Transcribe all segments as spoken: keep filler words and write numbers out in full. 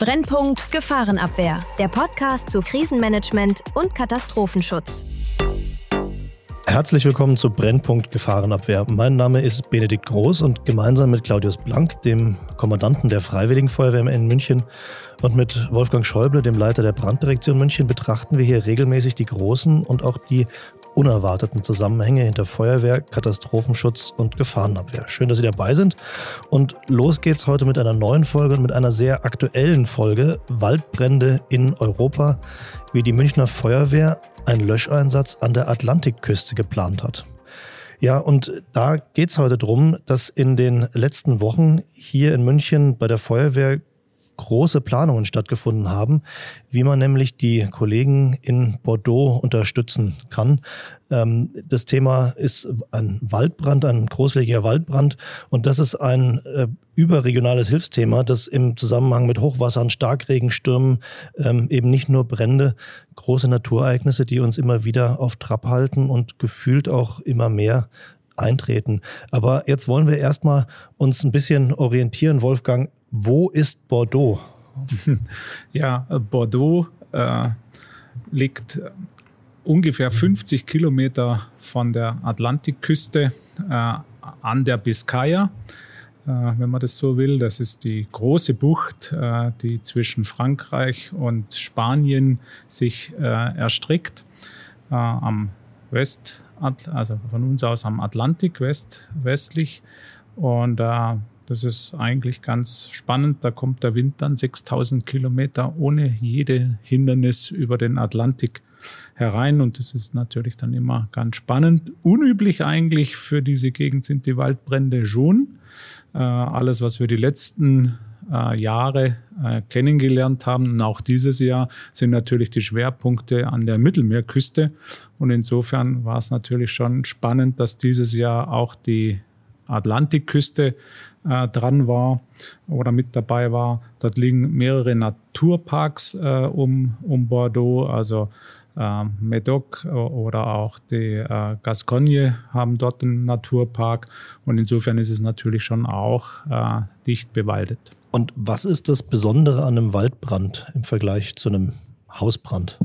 Brennpunkt Gefahrenabwehr, der Podcast zu Krisenmanagement und Katastrophenschutz. Herzlich willkommen zu Brennpunkt Gefahrenabwehr. Mein Name ist Benedikt Groß und gemeinsam mit Claudius Blank, dem Kommandanten der Freiwilligen Feuerwehr in München, und mit Wolfgang Schäuble, dem Leiter der Branddirektion München, betrachten wir hier regelmäßig die großen und auch die unerwarteten Zusammenhänge hinter Feuerwehr, Katastrophenschutz und Gefahrenabwehr. Schön, dass Sie dabei sind. Und los geht's heute mit einer neuen Folge und mit einer sehr aktuellen Folge: Waldbrände in Europa, wie die Münchner Feuerwehr einen Löscheinsatz an der Atlantikküste geplant hat. Ja, und da geht's heute drum, dass in den letzten Wochen hier in München bei der Feuerwehr große Planungen stattgefunden haben, wie man nämlich die Kollegen in Bordeaux unterstützen kann. Das Thema ist ein Waldbrand, ein großflächiger Waldbrand, und das ist ein äh, überregionales Hilfsthema, das im Zusammenhang mit Hochwassern, Starkregenstürmen, ähm, eben nicht nur Brände, große Naturereignisse, die uns immer wieder auf Trab halten und gefühlt auch immer mehr eintreten. Aber jetzt wollen wir erstmal uns ein bisschen orientieren, Wolfgang. Wo ist Bordeaux? Ja, Bordeaux äh, liegt ungefähr fünfzig Kilometer von der Atlantikküste äh, an der Biskaya, äh, wenn man das so will. Das ist die große Bucht, äh, die zwischen Frankreich und Spanien sich äh, erstreckt, äh, am West, also von uns aus am Atlantik, west, westlich. Und äh, das ist eigentlich ganz spannend. Da kommt der Wind dann sechstausend Kilometer ohne jede Hindernis über den Atlantik herein. Und das ist natürlich dann immer ganz spannend. Unüblich eigentlich für diese Gegend sind die Waldbrände schon. Äh, alles, was wir die letzten äh, Jahre äh, kennengelernt haben, und auch dieses Jahr, sind natürlich die Schwerpunkte an der Mittelmeerküste. Und insofern war es natürlich schon spannend, dass dieses Jahr auch die Atlantikküste äh, dran war oder mit dabei war. Dort liegen mehrere Naturparks äh, um, um Bordeaux, also äh, Médoc oder auch die äh, Gascogne haben dort einen Naturpark, und insofern ist es natürlich schon auch äh, dicht bewaldet. Und was ist das Besondere an einem Waldbrand im Vergleich zu einem Hausbrand?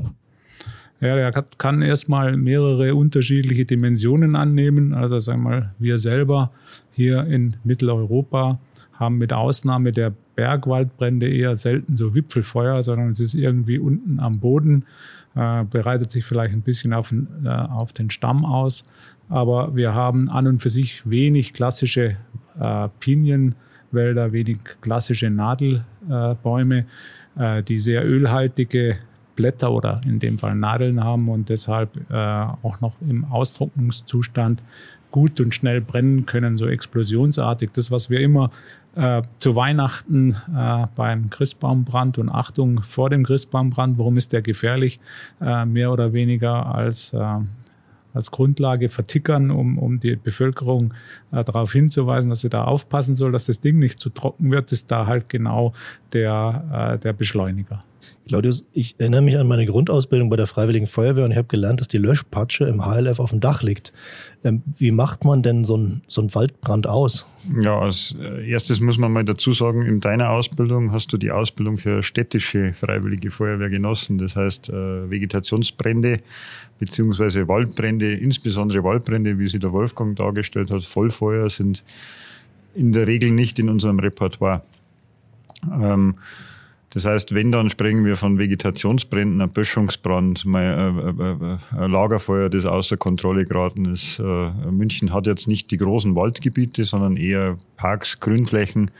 Ja, der kann erstmal mehrere unterschiedliche Dimensionen annehmen. Also sagen wir mal, wir selber hier in Mitteleuropa haben mit Ausnahme der Bergwaldbrände eher selten so Wipfelfeuer, sondern es ist irgendwie unten am Boden, äh, bereitet sich vielleicht ein bisschen auf, äh, auf den Stamm aus. Aber wir haben an und für sich wenig klassische äh, Pinienwälder, wenig klassische Nadelbäume, äh, die sehr ölhaltige Blätter oder in dem Fall Nadeln haben und deshalb äh, auch noch im Austrocknungszustand gut und schnell brennen können, so explosionsartig. Das, was wir immer äh, zu Weihnachten äh, beim Christbaumbrand, und Achtung vor dem Christbaumbrand, warum ist der gefährlich, äh, mehr oder weniger als, äh, als Grundlage vertickern, um, um die Bevölkerung äh, darauf hinzuweisen, dass sie da aufpassen soll, dass das Ding nicht zu trocken wird, ist da halt genau der, äh, der Beschleuniger. Claudius, ich erinnere mich an meine Grundausbildung bei der Freiwilligen Feuerwehr und ich habe gelernt, dass die Löschpatsche im H L F auf dem Dach liegt. Ähm, wie macht man denn so einen so einen Waldbrand aus? Ja, als erstes muss man mal dazu sagen, in deiner Ausbildung hast du die Ausbildung für städtische Freiwillige Feuerwehr genossen. Das heißt, äh, Vegetationsbrände bzw. Waldbrände, insbesondere Waldbrände, wie sie der Wolfgang dargestellt hat, Vollfeuer, sind in der Regel nicht in unserem Repertoire. Ähm, Das heißt, wenn, dann sprechen wir von Vegetationsbränden, ein Böschungsbrand, ein Lagerfeuer, das außer Kontrolle geraten ist. München hat jetzt nicht die großen Waldgebiete, sondern eher Parks, Grünflächen,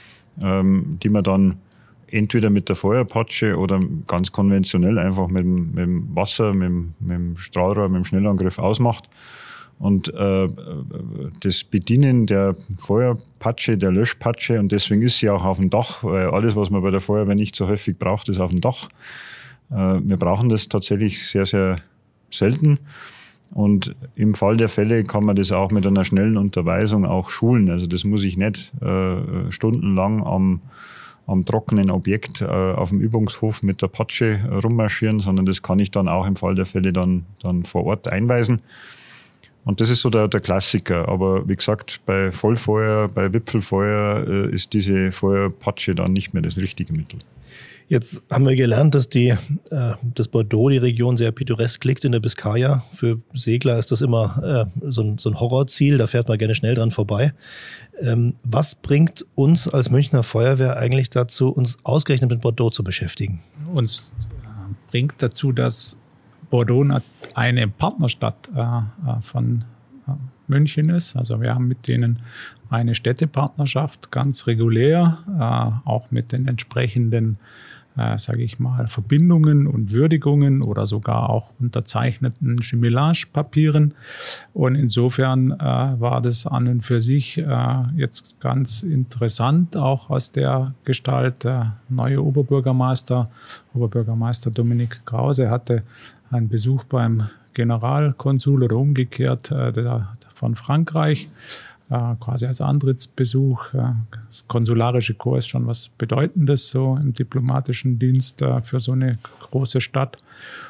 die man dann entweder mit der Feuerpatsche oder ganz konventionell einfach mit dem, mit dem Wasser, mit dem, mit dem Strahlrohr, mit dem Schnellangriff ausmacht. Und äh, das Bedienen der Feuerpatsche, der Löschpatsche, und deswegen ist sie auch auf dem Dach, weil alles, was man bei der Feuerwehr nicht so häufig braucht, ist auf dem Dach. Äh, wir brauchen das tatsächlich sehr, sehr selten. Und im Fall der Fälle kann man das auch mit einer schnellen Unterweisung auch schulen. Also das muss ich nicht äh, stundenlang am, am trockenen Objekt äh, auf dem Übungshof mit der Patsche rummarschieren, sondern das kann ich dann auch im Fall der Fälle dann, dann vor Ort einweisen. Und das ist so der, der Klassiker. Aber wie gesagt, bei Vollfeuer, bei Wipfelfeuer äh, ist diese Feuerpatsche dann nicht mehr das richtige Mittel. Jetzt haben wir gelernt, dass die, äh, das Bordeaux, die Region, sehr pittoresk liegt in der Biskaya. Für Segler ist das immer äh, so, ein, so ein Horrorziel, da fährt man gerne schnell dran vorbei. Ähm, was bringt uns als Münchner Feuerwehr eigentlich dazu, uns ausgerechnet mit Bordeaux zu beschäftigen? Uns äh, bringt dazu, dass Bordeaux eine Partnerstadt äh, von äh, München ist. Also wir haben mit denen eine Städtepartnerschaft, ganz regulär, äh, auch mit den entsprechenden Äh, sage ich mal, Verbindungen und Würdigungen oder sogar auch unterzeichneten Jumelage-Papieren. Und insofern äh, war das an und für sich äh, jetzt ganz interessant, auch aus der Gestalt. Der neue Oberbürgermeister, Oberbürgermeister Dominik Krause, hatte einen Besuch beim Generalkonsul oder umgekehrt äh, der, von Frankreich, Äh, quasi als Antrittsbesuch. Äh, das konsularische Korps ist schon was Bedeutendes so im diplomatischen Dienst äh, für so eine große Stadt.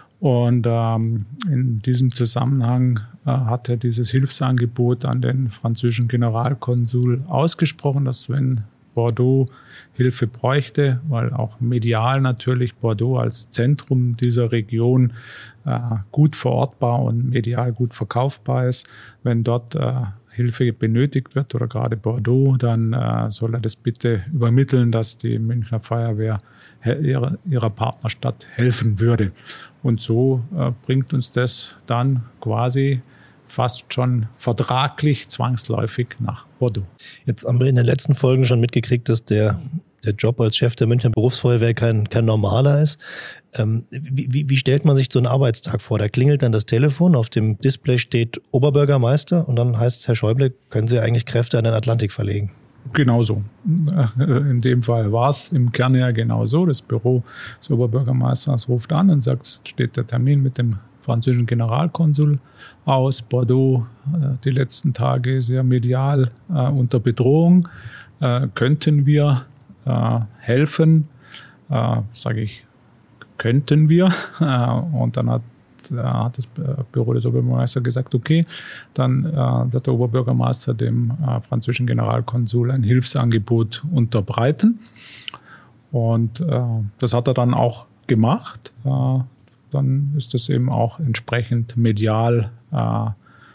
Und ähm, in diesem Zusammenhang äh, hat er dieses Hilfsangebot an den französischen Generalkonsul ausgesprochen, dass wenn Bordeaux Hilfe bräuchte, weil auch medial natürlich Bordeaux als Zentrum dieser Region äh, gut verortbar und medial gut verkaufbar ist, wenn dort äh, Hilfe benötigt wird oder gerade Bordeaux, dann äh, soll er das bitte übermitteln, dass die Münchner Feuerwehr ihrer, ihrer Partnerstadt helfen würde. Und so äh, bringt uns das dann quasi fast schon vertraglich zwangsläufig nach Bordeaux. Jetzt haben wir in den letzten Folgen schon mitgekriegt, dass der, der Job als Chef der Münchner Berufsfeuerwehr kein, kein normaler ist. Ähm, wie, wie, wie stellt man sich so einen Arbeitstag vor? Da klingelt dann das Telefon, auf dem Display steht Oberbürgermeister und dann heißt es, Herr Schäuble, können Sie eigentlich Kräfte an den Atlantik verlegen? Genauso. In dem Fall war es im Kern ja genauso. Das Büro des Oberbürgermeisters ruft an und sagt, es steht der Termin mit dem französischen Generalkonsul aus. Bordeaux die letzten Tage sehr medial äh, unter Bedrohung. Äh, könnten wir äh, helfen? Äh, sage ich, könnten wir. Äh, und dann hat, äh, hat das Büro des Oberbürgermeisters gesagt, okay, dann äh, wird der Oberbürgermeister dem äh, französischen Generalkonsul ein Hilfsangebot unterbreiten. Und äh, das hat er dann auch gemacht. Äh, dann ist das eben auch entsprechend medial äh,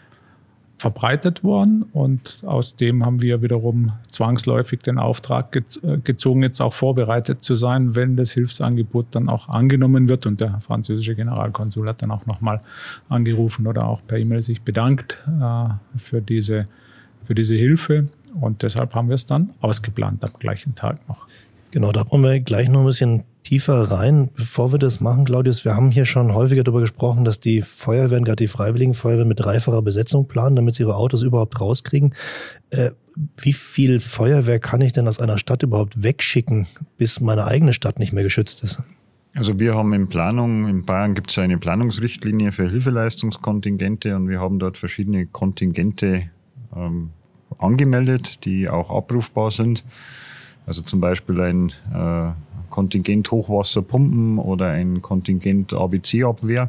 verbreitet worden und aus dem haben wir wiederum zwangsläufig den Auftrag ge- gezogen, jetzt auch vorbereitet zu sein, wenn das Hilfsangebot dann auch angenommen wird und der französische Generalkonsul hat dann auch nochmal angerufen oder auch per E-Mail sich bedankt äh, für diese, für diese Hilfe und deshalb haben wir es dann ausgeplant am gleichen Tag noch. Genau, da brauchen wir gleich noch ein bisschen tiefer rein. Bevor wir das machen, Claudius, wir haben hier schon häufiger darüber gesprochen, dass die Feuerwehren, gerade die Freiwilligen Feuerwehren, mit dreifacher Besetzung planen, damit sie ihre Autos überhaupt rauskriegen. Äh, wie viel Feuerwehr kann ich denn aus einer Stadt überhaupt wegschicken, bis meine eigene Stadt nicht mehr geschützt ist? Also wir haben in Planung, in Bayern gibt es eine Planungsrichtlinie für Hilfeleistungskontingente und wir haben dort verschiedene Kontingente ähm, angemeldet, die auch abrufbar sind. Also zum Beispiel ein äh, Kontingent Hochwasserpumpen oder ein Kontingent A B C-Abwehr.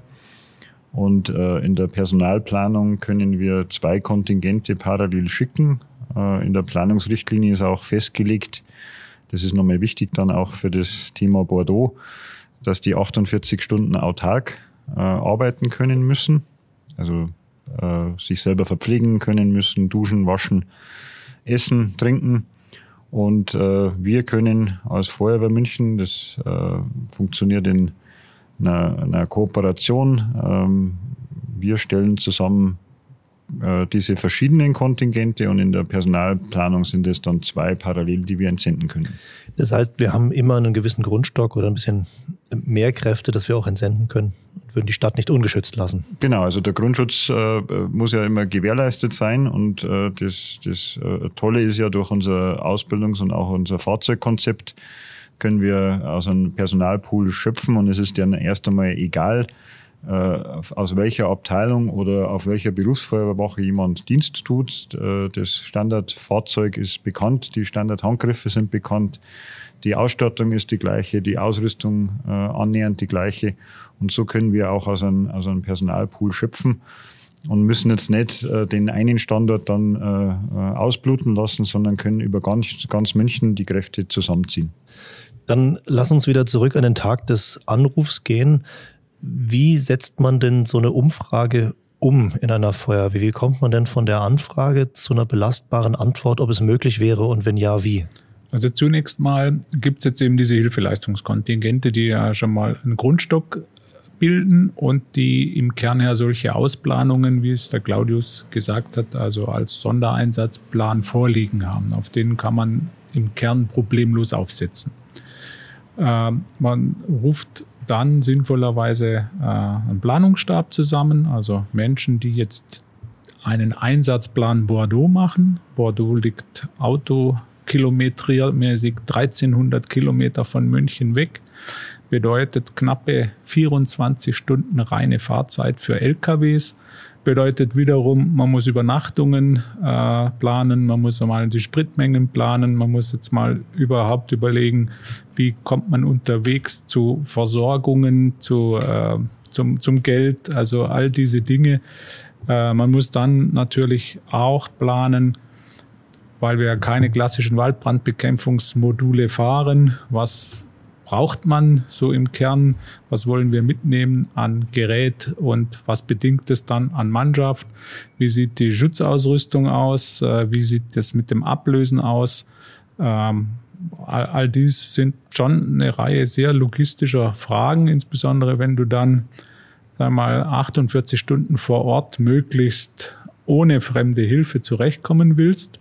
Und äh, in der Personalplanung können wir zwei Kontingente parallel schicken. Äh, in der Planungsrichtlinie ist auch festgelegt, das ist nochmal wichtig dann auch für das Thema Bordeaux, dass die achtundvierzig Stunden autark äh, arbeiten können müssen. Also äh, sich selber verpflegen können müssen, duschen, waschen, essen, trinken. Und äh, wir können als Feuerwehr München, das äh, funktioniert in einer, einer Kooperation, ähm, wir stellen zusammen äh, diese verschiedenen Kontingente und in der Personalplanung sind es dann zwei parallel, die wir entsenden können. Das heißt, wir haben immer einen gewissen Grundstock oder ein bisschen mehr Kräfte, dass wir auch entsenden können und würden die Stadt nicht ungeschützt lassen. Genau, also der Grundschutz äh, muss ja immer gewährleistet sein und äh, das, das äh, Tolle ist ja durch unser Ausbildungs- und auch unser Fahrzeugkonzept können wir aus einem Personalpool schöpfen und es ist dann erst einmal egal, äh, aus welcher Abteilung oder auf welcher Berufsfeuerwehrwache jemand Dienst tut. Äh, das Standardfahrzeug ist bekannt, die Standardhandgriffe sind bekannt. Die Ausstattung ist die gleiche, die Ausrüstung äh, annähernd die gleiche. Und so können wir auch aus einem, aus einem Personalpool schöpfen. und müssen jetzt nicht äh, den einen Standort dann äh, ausbluten lassen, sondern können über ganz, ganz München die Kräfte zusammenziehen. Dann lass uns wieder zurück an den Tag des Anrufs gehen. Wie setzt man denn so eine Umfrage um in einer Feuerwehr? Wie kommt man denn von der Anfrage zu einer belastbaren Antwort, ob es möglich wäre und wenn ja, wie? Also zunächst mal gibt es jetzt eben diese Hilfeleistungskontingente, die ja schon mal einen Grundstock bilden und die im Kern ja solche Ausplanungen, wie es der Claudius gesagt hat, also als Sondereinsatzplan vorliegen haben. Auf denen kann man im Kern problemlos aufsetzen. Äh, man ruft dann sinnvollerweise äh, einen Planungsstab zusammen, also Menschen, die jetzt einen Einsatzplan Bordeaux machen. Bordeaux liegt autokilometriermäßig dreizehnhundert Kilometer von München weg. Bedeutet knappe vierundzwanzig Stunden reine Fahrzeit für L K Ws. Bedeutet wiederum, man muss Übernachtungen äh, planen, man muss mal die Spritmengen planen, man muss jetzt mal überhaupt überlegen, wie kommt man unterwegs zu Versorgungen, zu, äh, zum, zum Geld, also all diese Dinge. Äh, man muss dann natürlich auch planen, weil wir keine klassischen Waldbrandbekämpfungsmodule fahren, was braucht man so im Kern, was wollen wir mitnehmen an Gerät und was bedingt es dann an Mannschaft, wie sieht die Schutzausrüstung aus, wie sieht das mit dem Ablösen aus. Ähm, all, all dies sind schon eine Reihe sehr logistischer Fragen, insbesondere wenn du dann sagen wir mal achtundvierzig Stunden vor Ort möglichst ohne fremde Hilfe zurechtkommen willst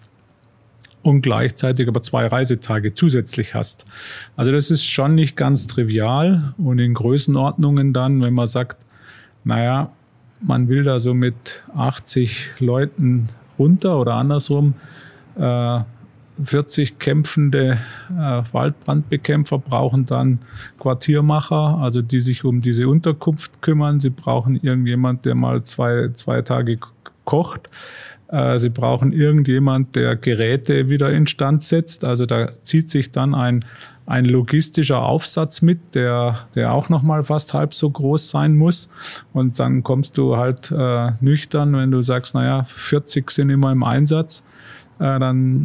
und gleichzeitig aber zwei Reisetage zusätzlich hast. Also das ist schon nicht ganz trivial und in Größenordnungen dann, wenn man sagt, naja, man will da so mit achtzig Leuten runter oder andersrum, äh, vierzig kämpfende äh, Waldbrandbekämpfer brauchen dann Quartiermacher, also die sich um diese Unterkunft kümmern. Sie brauchen irgendjemand, der mal zwei, zwei Tage kocht. Sie brauchen irgendjemand, der Geräte wieder instand setzt. Also da zieht sich dann ein, ein logistischer Aufsatz mit, der, der auch nochmal fast halb so groß sein muss. Und dann kommst du halt äh, nüchtern, wenn du sagst, naja, vierzig sind immer im Einsatz. Äh,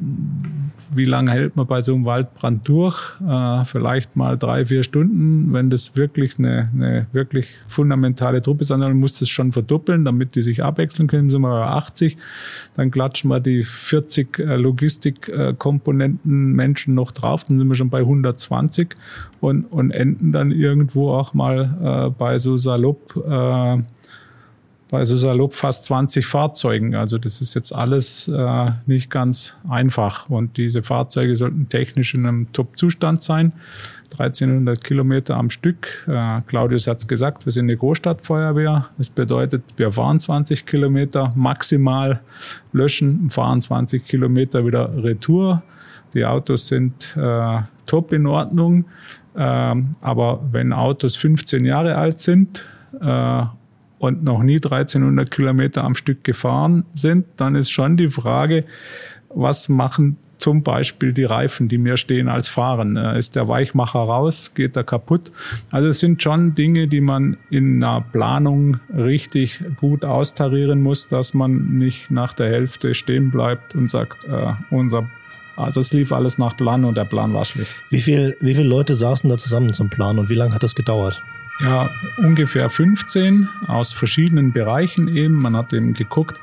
dann, wie lange hält man bei so einem Waldbrand durch? Äh, vielleicht mal drei, vier Stunden. Wenn das wirklich eine, eine wirklich fundamentale Truppe ist, dann muss das schon verdoppeln, damit die sich abwechseln können. Sind wir bei achtzig. Dann klatschen wir die vierzig äh, Logistikkomponenten Menschen noch drauf. Dann sind wir schon bei hundertzwanzig und, und enden dann irgendwo auch mal äh, bei so salopp äh, bei so salopp fast zwanzig Fahrzeugen. Also das ist jetzt alles äh, nicht ganz einfach. Und diese Fahrzeuge sollten technisch in einem Top-Zustand sein. dreizehnhundert Kilometer am Stück. Äh, Claudius hat es gesagt, wir sind eine Großstadtfeuerwehr. Das bedeutet, wir fahren zwanzig Kilometer maximal, löschen, fahren zwanzig Kilometer wieder retour. Die Autos sind äh, top in Ordnung. Äh, aber wenn Autos fünfzehn Jahre alt sind, äh, und noch nie dreizehnhundert Kilometer am Stück gefahren sind, dann ist schon die Frage, was machen zum Beispiel die Reifen, die mir stehen als Fahren? Ist der Weichmacher raus? Geht er kaputt? Also es sind schon Dinge, die man in einer Planung richtig gut austarieren muss, dass man nicht nach der Hälfte stehen bleibt und sagt, äh, unser Also es lief alles nach Plan und der Plan war schlecht. Wie viel, wie viele Leute saßen da zusammen zum Plan und wie lange hat das gedauert? Ja, ungefähr fünfzehn aus verschiedenen Bereichen eben. Man hat eben geguckt,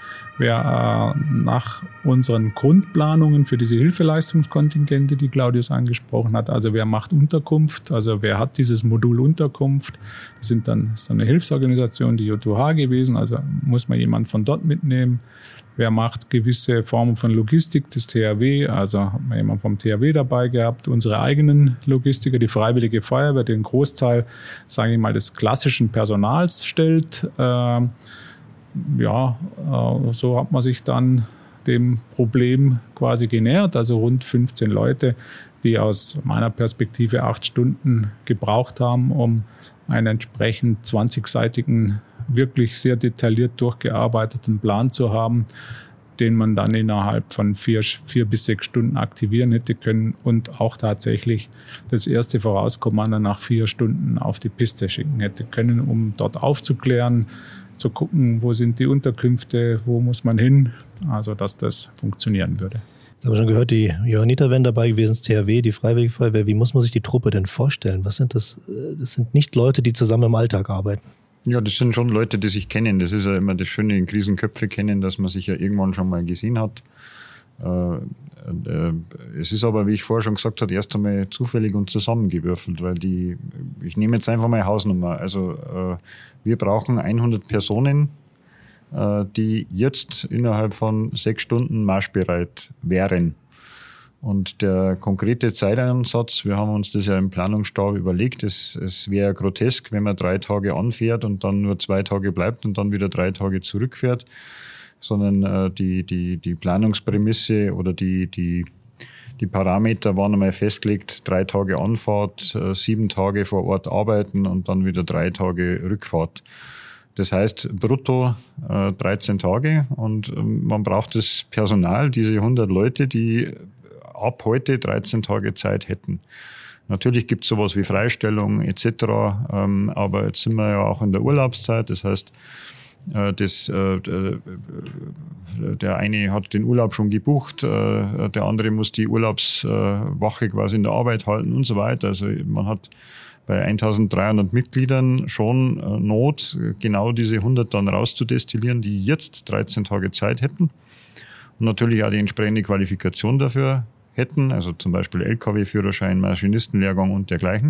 wer äh, nach unseren Grundplanungen für diese Hilfeleistungskontingente, die Claudius angesprochen hat, also wer macht Unterkunft, also wer hat dieses Modul Unterkunft. Das sind dann, das ist dann eine Hilfsorganisation, die J U H gewesen, also muss man jemand von dort mitnehmen. Wer macht gewisse Formen von Logistik, das T H W, also hat man jemanden vom T H W dabei gehabt, unsere eigenen Logistiker, die Freiwillige Feuerwehr, den Großteil, sage ich mal, des klassischen Personals stellt. Äh, ja, äh, so hat man sich dann dem Problem quasi genähert, also rund fünfzehn Leute, die aus meiner Perspektive acht Stunden gebraucht haben, um einen entsprechend zwanzigseitigen wirklich sehr detailliert durchgearbeiteten Plan zu haben, den man dann innerhalb von vier, vier bis sechs Stunden aktivieren hätte können und auch tatsächlich das erste Vorauskommando nach vier Stunden auf die Piste schicken hätte können, um dort aufzuklären, zu gucken, wo sind die Unterkünfte, wo muss man hin, also dass das funktionieren würde. Jetzt haben wir schon gehört, die Johanniter wären dabei gewesen, das T H W, die Freiwillige Feuerwehr. Wie muss man sich die Truppe denn vorstellen? Was sind das? Das sind nicht Leute, die zusammen im Alltag arbeiten. Ja, das sind schon Leute, die sich kennen. Das ist ja immer das Schöne in Krisenköpfe kennen, dass man sich ja irgendwann schon mal gesehen hat. Äh, äh, es ist aber, wie ich vorher schon gesagt habe, erst einmal zufällig und zusammengewürfelt, weil die, ich nehme jetzt einfach mal Hausnummer. Also äh, wir brauchen hundert Personen, äh, die jetzt innerhalb von sechs Stunden marschbereit wären. Und der konkrete Zeitansatz, wir haben uns das ja im Planungsstab überlegt, es, es wäre grotesk, wenn man drei Tage anfährt und dann nur zwei Tage bleibt und dann wieder drei Tage zurückfährt, sondern äh, die, die, die Planungsprämisse oder die, die, die Parameter waren einmal festgelegt, drei Tage Anfahrt, äh, sieben Tage vor Ort arbeiten und dann wieder drei Tage Rückfahrt. Das heißt brutto äh, dreizehn Tage und äh, man braucht das Personal, diese hundert Leute, die ab heute dreizehn Tage Zeit hätten. Natürlich gibt es sowas wie Freistellung et cetera, ähm, aber jetzt sind wir ja auch in der Urlaubszeit, das heißt, äh, das, äh, der eine hat den Urlaub schon gebucht, äh, der andere muss die Urlaubswache quasi in der Arbeit halten und so weiter. Also man hat bei eintausenddreihundert Mitgliedern schon äh, Not, genau diese hundert dann rauszudestillieren, die jetzt dreizehn Tage Zeit hätten und natürlich auch die entsprechende Qualifikation dafür hätten, also zum Beispiel L K W-Führerschein, Maschinistenlehrgang und dergleichen.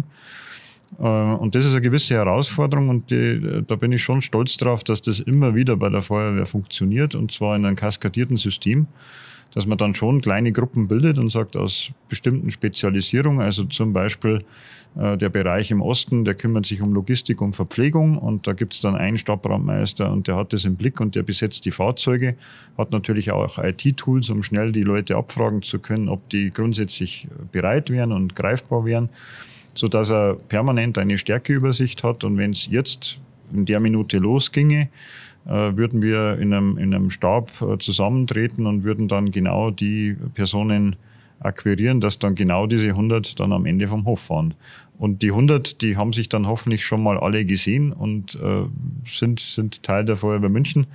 Und das ist eine gewisse Herausforderung und die, da bin ich schon stolz drauf, dass das immer wieder bei der Feuerwehr funktioniert und zwar in einem kaskadierten System, dass man dann schon kleine Gruppen bildet und sagt, aus bestimmten Spezialisierungen, also zum Beispiel äh, der Bereich im Osten, der kümmert sich um Logistik und Verpflegung und da gibt es dann einen Stadtbrandmeister und der hat das im Blick und der besetzt die Fahrzeuge, hat natürlich auch I T-Tools, um schnell die Leute abfragen zu können, ob die grundsätzlich bereit wären und greifbar wären, sodass er permanent eine Stärkeübersicht hat und wenn es jetzt in der Minute losginge, würden wir in einem, in einem Stab zusammentreten und würden dann genau die Personen akquirieren, dass dann genau diese hundert dann am Ende vom Hof fahren. Und die hundert, die haben sich dann hoffentlich schon mal alle gesehen und äh, sind, sind Teil der Feuerwehr München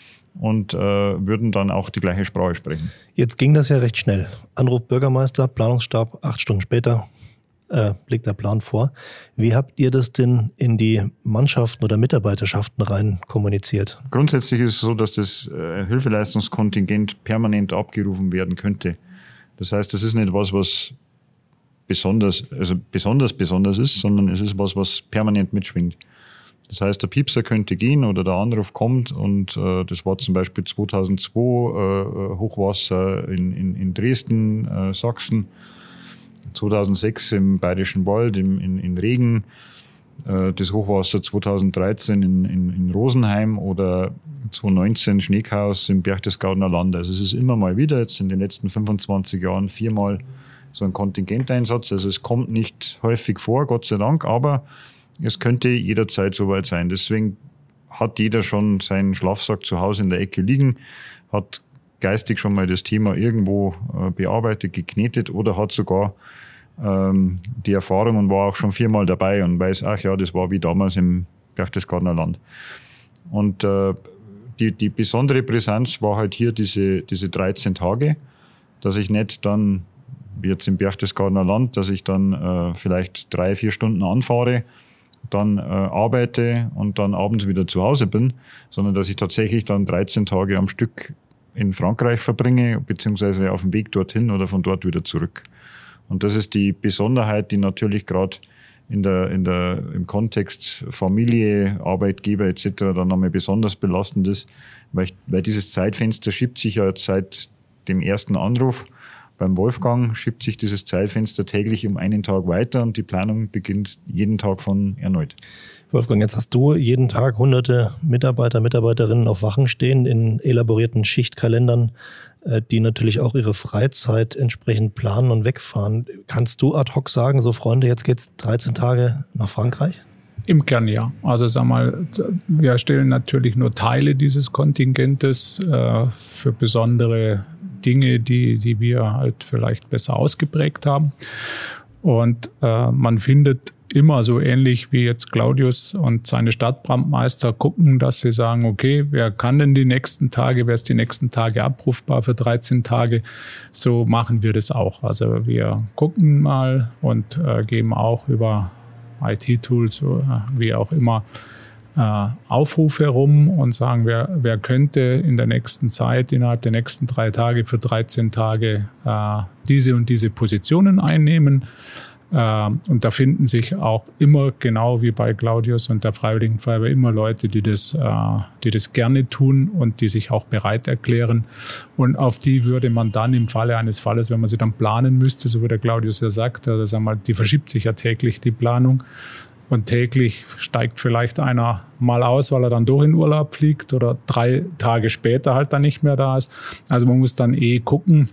und äh, würden dann auch die gleiche Sprache sprechen. Jetzt ging das ja recht schnell. Anruf Bürgermeister, Planungsstab, acht Stunden später. Äh, blickt der Plan vor. Wie habt ihr das denn in die Mannschaften oder Mitarbeiterschaften rein kommuniziert? Grundsätzlich ist es so, dass das äh, Hilfeleistungskontingent permanent abgerufen werden könnte. Das heißt, das ist nicht was, was besonders, also besonders besonders ist, sondern es ist was, was permanent mitschwingt. Das heißt, der Piepser könnte gehen oder der Anruf kommt und äh, das war zum Beispiel zweitausendzwei äh, Hochwasser in, in, in Dresden, äh, Sachsen, zweitausendsechs im Bayerischen Wald, im, in, in Regen, äh, das Hochwasser zweitausenddreizehn in, in, in Rosenheim oder zweitausendneunzehn Schneechaos im Berchtesgadener Land. Also es ist immer mal wieder, jetzt in den letzten fünfundzwanzig Jahren viermal so ein Kontingenteinsatz. Also es kommt nicht häufig vor, Gott sei Dank, aber es könnte jederzeit soweit sein. Deswegen hat jeder schon seinen Schlafsack zu Hause in der Ecke liegen, hat geistig schon mal das Thema irgendwo äh, bearbeitet, geknetet oder hat sogar ähm, die Erfahrung und war auch schon viermal dabei und weiß, ach ja, das war wie damals im Berchtesgadener Land. Und äh, die, die besondere Brisanz war halt hier diese, diese dreizehn Tage, dass ich nicht dann, wie jetzt im Berchtesgadener Land, dass ich dann äh, vielleicht drei, vier Stunden anfahre, dann äh, arbeite und dann abends wieder zu Hause bin, sondern dass ich tatsächlich dann dreizehn Tage am Stück in Frankreich verbringe, beziehungsweise auf dem Weg dorthin oder von dort wieder zurück. Und das ist die Besonderheit, die natürlich gerade in der, in der, im Kontext Familie, Arbeitgeber et cetera dann nochmal besonders belastend ist, weil, ich, weil dieses Zeitfenster schiebt sich ja seit dem ersten Anruf. Beim Wolfgang schiebt sich dieses Zeitfenster täglich um einen Tag weiter und die Planung beginnt jeden Tag von erneut. Wolfgang, jetzt hast du jeden Tag hunderte Mitarbeiter, Mitarbeiterinnen auf Wachen stehen in elaborierten Schichtkalendern, die natürlich auch ihre Freizeit entsprechend planen und wegfahren. Kannst du ad hoc sagen, so Freunde, jetzt geht's dreizehn Tage nach Frankreich? Im Kern ja. Also sag mal, wir stellen natürlich nur Teile dieses Kontingentes äh, für besondere Dinge, die, die wir halt vielleicht besser ausgeprägt haben. Und äh, man findet immer so ähnlich wie jetzt Claudius und seine Stadtbrandmeister gucken, dass sie sagen, okay, wer kann denn die nächsten Tage, wer ist die nächsten Tage abrufbar für dreizehn Tage? So machen wir das auch. Also wir gucken mal und äh, geben auch über I T-Tools, äh, wie auch immer, äh, Aufrufe herum und sagen, wer, wer könnte in der nächsten Zeit, innerhalb der nächsten drei Tage für dreizehn Tage äh, diese und diese Positionen einnehmen. Und da finden sich auch immer, genau wie bei Claudius und der Freiwilligen Feuerwehr, immer Leute, die das, die das gerne tun und die sich auch bereit erklären. Und auf die würde man dann im Falle eines Falles, wenn man sie dann planen müsste, so wie der Claudius ja sagt, also sagen wir, die verschiebt sich ja täglich, die Planung. Und täglich steigt vielleicht einer mal aus, weil er dann doch in Urlaub fliegt oder drei Tage später halt dann nicht mehr da ist. Also man muss dann eh gucken,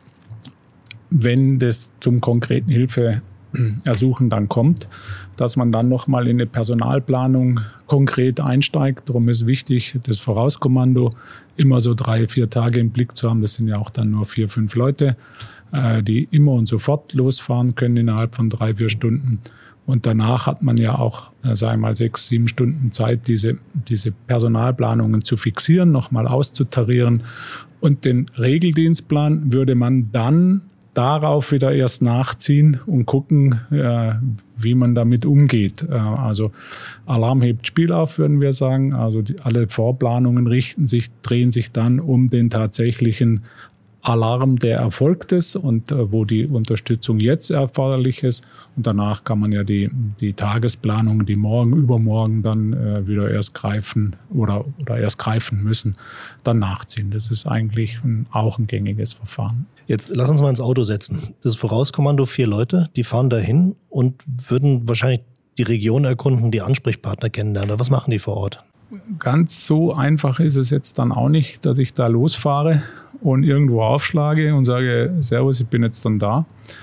wenn das zum konkreten Hilfe Ersuchen dann kommt, dass man dann nochmal in eine Personalplanung konkret einsteigt. Darum ist wichtig, das Vorauskommando immer so drei, vier Tage im Blick zu haben. Das sind ja auch dann nur vier, fünf Leute, die immer und sofort losfahren können innerhalb von drei, vier Stunden. Und danach hat man ja auch, sagen wir mal, sechs, sieben Stunden Zeit, diese, diese Personalplanungen zu fixieren, nochmal auszutarieren. Und den Regeldienstplan würde man dann darauf wieder erst nachziehen und gucken, äh, wie man damit umgeht. Äh, also Alarm hebt Spiel auf, würden wir sagen. Also die, alle Vorplanungen richten sich, drehen sich dann um den tatsächlichen Alarm, der erfolgt ist und äh, wo die Unterstützung jetzt erforderlich ist. Und danach kann man ja die, die Tagesplanung, die morgen, übermorgen dann äh, wieder erst greifen oder, oder erst greifen müssen, dann nachziehen. Das ist eigentlich ein, auch ein gängiges Verfahren. Jetzt lass uns mal ins Auto setzen. Das Vorauskommando, vier Leute, die fahren dahin und würden wahrscheinlich die Region erkunden, die Ansprechpartner kennenlernen. Was machen die vor Ort? Ganz so einfach ist es jetzt dann auch nicht, dass ich da losfahre und irgendwo aufschlage und sage, Servus, ich bin jetzt dann da.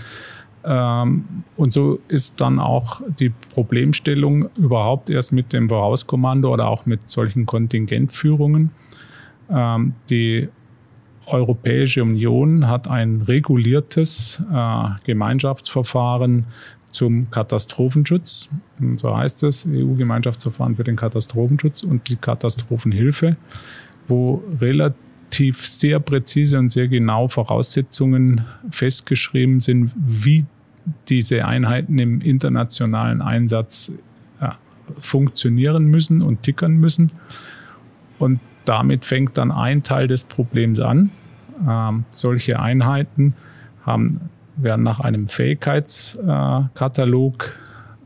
Ähm, und so ist dann auch die Problemstellung überhaupt erst mit dem Vorauskommando oder auch mit solchen Kontingentführungen. Ähm, die Europäische Union hat ein reguliertes äh, Gemeinschaftsverfahren zum Katastrophenschutz. Und so heißt es, E U-Gemeinschaftsverfahren für den Katastrophenschutz und die Katastrophenhilfe, wo relativ sehr präzise und sehr genau Voraussetzungen festgeschrieben sind, wie diese Einheiten im internationalen Einsatz äh, funktionieren müssen und tickern müssen. Und damit fängt dann ein Teil des Problems an. Ähm, solche Einheiten haben werden nach einem Fähigkeitskatalog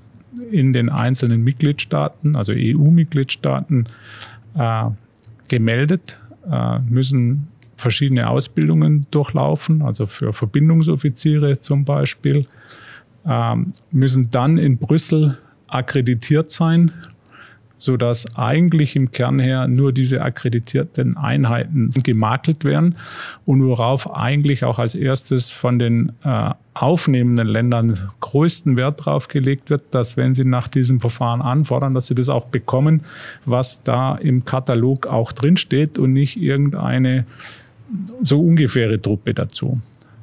in den einzelnen Mitgliedstaaten, also E U-Mitgliedstaaten, äh, gemeldet, äh, müssen verschiedene Ausbildungen durchlaufen, also für Verbindungsoffiziere zum Beispiel, äh, müssen dann in Brüssel akkreditiert sein, sodass eigentlich im Kern her nur diese akkreditierten Einheiten gemakelt werden und worauf eigentlich auch als erstes von den äh, aufnehmenden Ländern größten Wert drauf gelegt wird, dass wenn sie nach diesem Verfahren anfordern, dass sie das auch bekommen, was da im Katalog auch drinsteht und nicht irgendeine so ungefähre Truppe dazu.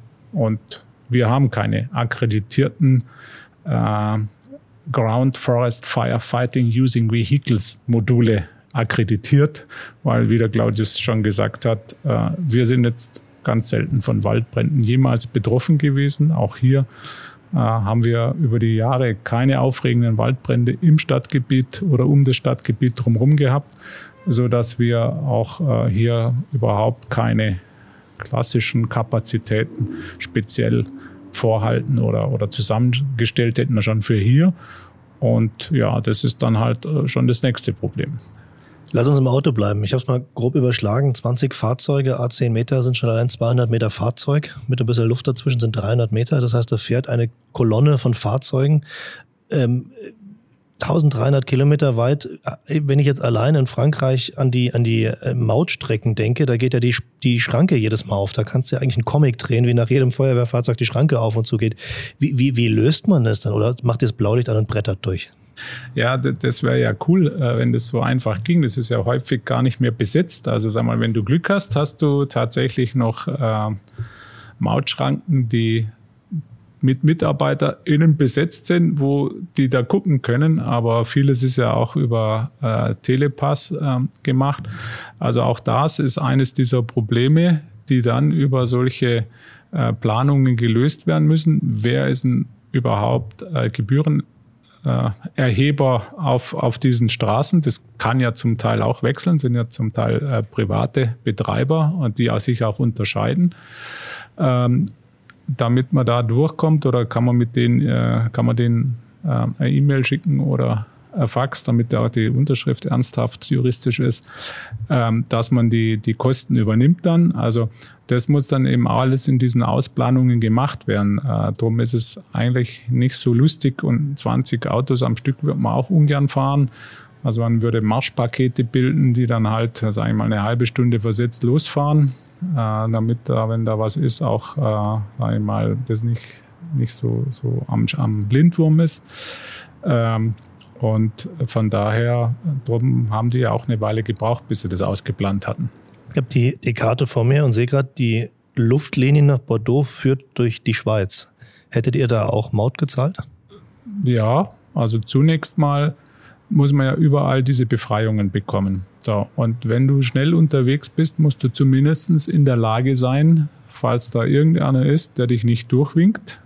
Und wir haben keine akkreditierten äh, Ground Forest Firefighting Using Vehicles Module akkreditiert, weil, wie der Claudius schon gesagt hat, äh, wir sind jetzt ganz selten von Waldbränden jemals betroffen gewesen. Auch hier äh, haben wir über die Jahre keine aufregenden Waldbrände im Stadtgebiet oder um das Stadtgebiet drumherum gehabt, sodass wir auch äh, hier überhaupt keine klassischen Kapazitäten speziell vorhalten oder, oder zusammengestellt hätten wir schon für hier. Und ja, das ist dann halt schon das nächste Problem. Lass uns im Auto bleiben. Ich habe es mal grob überschlagen. zwanzig Fahrzeuge, à zehn Meter sind schon allein zweihundert Meter Fahrzeug. Mit ein bisschen Luft dazwischen sind dreihundert Meter. Das heißt, da fährt eine Kolonne von Fahrzeugen ähm, dreizehnhundert Kilometer weit. Wenn ich jetzt allein in Frankreich an die, an die Mautstrecken denke, da geht ja die, die Schranke jedes Mal auf. Da kannst du ja eigentlich einen Comic drehen, wie nach jedem Feuerwehrfahrzeug die Schranke auf und zu geht. Wie, wie, wie löst man das dann? Oder macht ihr das Blaulicht an und brettert durch? Ja, das wäre ja cool, wenn das so einfach ging. Das ist ja häufig gar nicht mehr besetzt. Also sag mal, wenn du Glück hast, hast du tatsächlich noch äh, Mautschranken, die mit MitarbeiterInnen besetzt sind, wo die da gucken können. Aber vieles ist ja auch über äh, Telepass äh, gemacht. Also auch das ist eines dieser Probleme, die dann über solche äh, Planungen gelöst werden müssen. Wer ist denn überhaupt äh, Gebührenerheber auf, auf diesen Straßen? Das kann ja zum Teil auch wechseln, sind ja zum Teil äh, private Betreiber und die auch sich auch unterscheiden. Ähm, damit man da durchkommt, oder kann man mit denen, äh, kann man denen äh, eine E-Mail schicken oder ein Fax, damit da die Unterschrift ernsthaft juristisch ist, ähm, dass man die, die Kosten übernimmt dann. Also das muss dann eben alles in diesen Ausplanungen gemacht werden. Äh, darum ist es eigentlich nicht so lustig, und zwanzig Autos am Stück wird man auch ungern fahren. Also man würde Marschpakete bilden, die dann halt, sage ich mal, eine halbe Stunde versetzt losfahren, äh, damit da, wenn da was ist, auch, äh, sage ich mal, das nicht, nicht so, so am, am Blindwurm ist. Ähm, und von daher, drum haben die ja auch eine Weile gebraucht, bis sie das ausgeplant hatten. Ich habe die, die Karte vor mir und sehe gerade, die Luftlinie nach Bordeaux führt durch die Schweiz. Hättet ihr da auch Maut gezahlt? Ja, also zunächst mal muss man ja überall diese Befreiungen bekommen. So, und wenn du schnell unterwegs bist, musst du zumindest in der Lage sein, falls da irgendeiner ist, der dich nicht durchwinkt,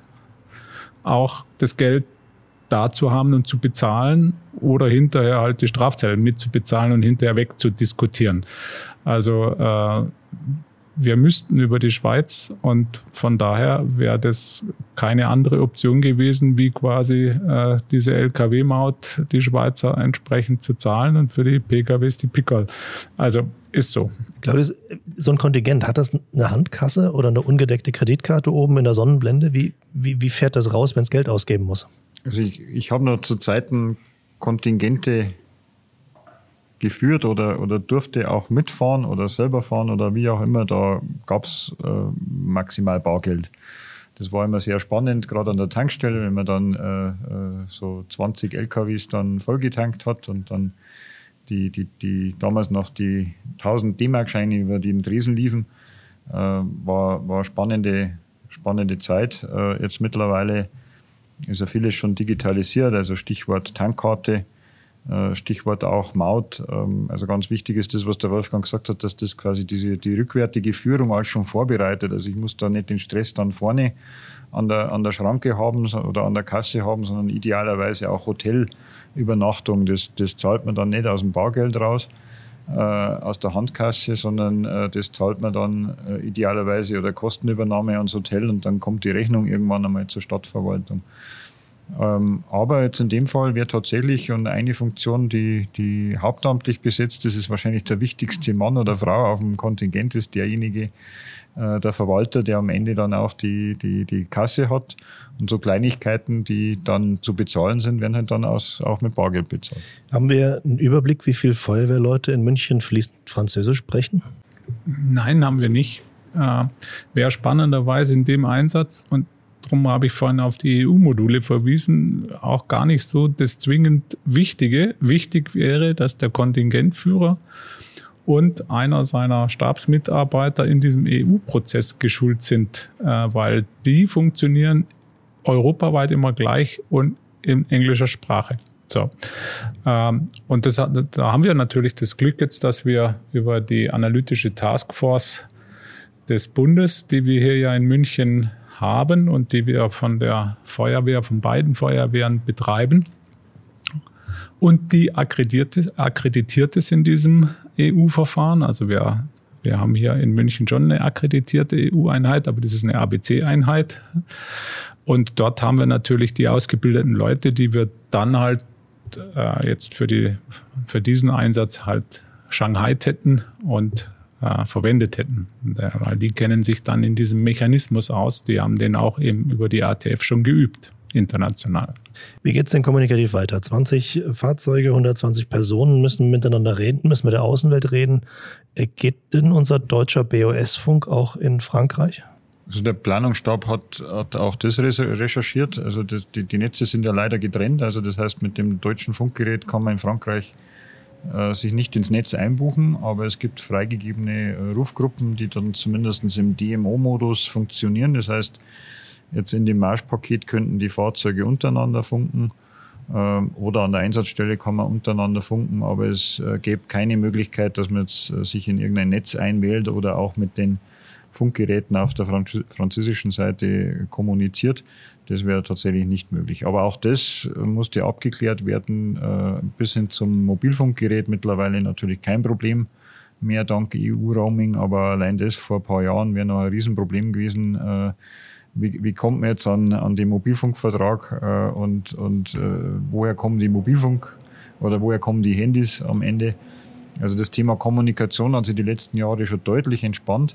auch das Geld da zu haben und zu bezahlen oder hinterher halt die Strafzettel mitzubezahlen und hinterher wegzudiskutieren. Also äh, wir müssten über die Schweiz, und von daher wäre das keine andere Option gewesen, wie quasi äh, diese L K W-Maut die Schweizer entsprechend zu zahlen und für die P K Ws die Pickerl. Also ist so. Claudius, so ein Kontingent, hat das eine Handkasse oder eine ungedeckte Kreditkarte oben in der Sonnenblende? Wie, wie, wie fährt das raus, wenn es Geld ausgeben muss? Also ich, ich habe noch zu Zeiten Kontingente geführt oder, oder durfte auch mitfahren oder selber fahren oder wie auch immer. Da gab es äh, maximal Bargeld. Das war immer sehr spannend, gerade an der Tankstelle, wenn man dann äh, äh, so zwanzig L K Ws dann vollgetankt hat und dann die, die, die damals noch die tausend D-Mark-Scheine über den Tresen liefen, äh, war, war spannende, spannende Zeit. Äh, jetzt mittlerweile ist ja vieles schon digitalisiert, also Stichwort Tankkarte, Stichwort auch Maut. Also ganz wichtig ist das, was der Wolfgang gesagt hat, dass das quasi diese, die rückwärtige Führung alles schon vorbereitet. Also ich muss da nicht den Stress dann vorne an der, an der Schranke haben oder an der Kasse haben, sondern idealerweise auch Hotelübernachtung. Das, das zahlt man dann nicht aus dem Bargeld raus, äh, aus der Handkasse, sondern äh, das zahlt man dann äh, idealerweise oder Kostenübernahme ans Hotel und dann kommt die Rechnung irgendwann einmal zur Stadtverwaltung. Ähm, aber jetzt in dem Fall wäre tatsächlich und eine Funktion, die, die hauptamtlich besetzt ist, ist wahrscheinlich der wichtigste Mann oder Frau auf dem Kontingent, ist derjenige, äh, der Verwalter, der am Ende dann auch die, die, die Kasse hat. Und so Kleinigkeiten, die dann zu bezahlen sind, werden halt dann aus, auch mit Bargeld bezahlt. Haben wir einen Überblick, wie viele Feuerwehrleute in München fließend Französisch sprechen? Nein, haben wir nicht. Äh, wäre spannenderweise in dem Einsatz, und darum habe ich vorhin auf die E U-Module verwiesen, auch gar nicht so das zwingend Wichtige. Wichtig wäre, dass der Kontingentführer und einer seiner Stabsmitarbeiter in diesem E U-Prozess geschult sind, weil die funktionieren europaweit immer gleich und in englischer Sprache. So. Und das, da haben wir natürlich das Glück jetzt, dass wir über die analytische Taskforce des Bundes, die wir hier ja in München haben und die wir von der Feuerwehr, von beiden Feuerwehren betreiben und die akkreditiert, akkreditiert ist in diesem E U-Verfahren. Also wir, wir haben hier in München schon eine akkreditierte E U-Einheit, aber das ist eine A B C-Einheit. Und dort haben wir natürlich die ausgebildeten Leute, die wir dann halt äh, jetzt für, die, für diesen Einsatz halt Shanghai hätten und Äh, verwendet hätten. Weil die kennen sich dann in diesem Mechanismus aus. Die haben den auch eben über die A T F schon geübt, international. Wie geht es denn kommunikativ weiter? zwanzig Fahrzeuge, hundertzwanzig Personen müssen miteinander reden, müssen mit der Außenwelt reden. Geht denn unser deutscher B O S-Funk auch in Frankreich? Also der Planungsstab hat, hat auch das recherchiert. Also das, die, die Netze sind ja leider getrennt. Also das heißt, mit dem deutschen Funkgerät kann man in Frankreich sich nicht ins Netz einbuchen, aber es gibt freigegebene Rufgruppen, die dann zumindest im D M O-Modus funktionieren. Das heißt, Jetzt in dem Marschpaket könnten die Fahrzeuge untereinander funken ähm, oder an der Einsatzstelle kann man untereinander funken, aber es äh, gäbe keine Möglichkeit, dass man jetzt äh, sich in irgendein Netz einwählt oder auch mit den Funkgeräten auf der Franz- französischen Seite kommuniziert. Das wäre tatsächlich nicht möglich. Aber auch das musste abgeklärt werden, äh, bis hin zum Mobilfunkgerät mittlerweile natürlich kein Problem mehr dank E U-Roaming, aber allein das vor ein paar Jahren wäre noch ein Riesenproblem gewesen. Äh, wie, wie kommt man jetzt an, an den Mobilfunkvertrag äh, und, und äh, woher kommen die Mobilfunk oder woher kommen die Handys am Ende? Also das Thema Kommunikation hat sich die letzten Jahre schon deutlich entspannt.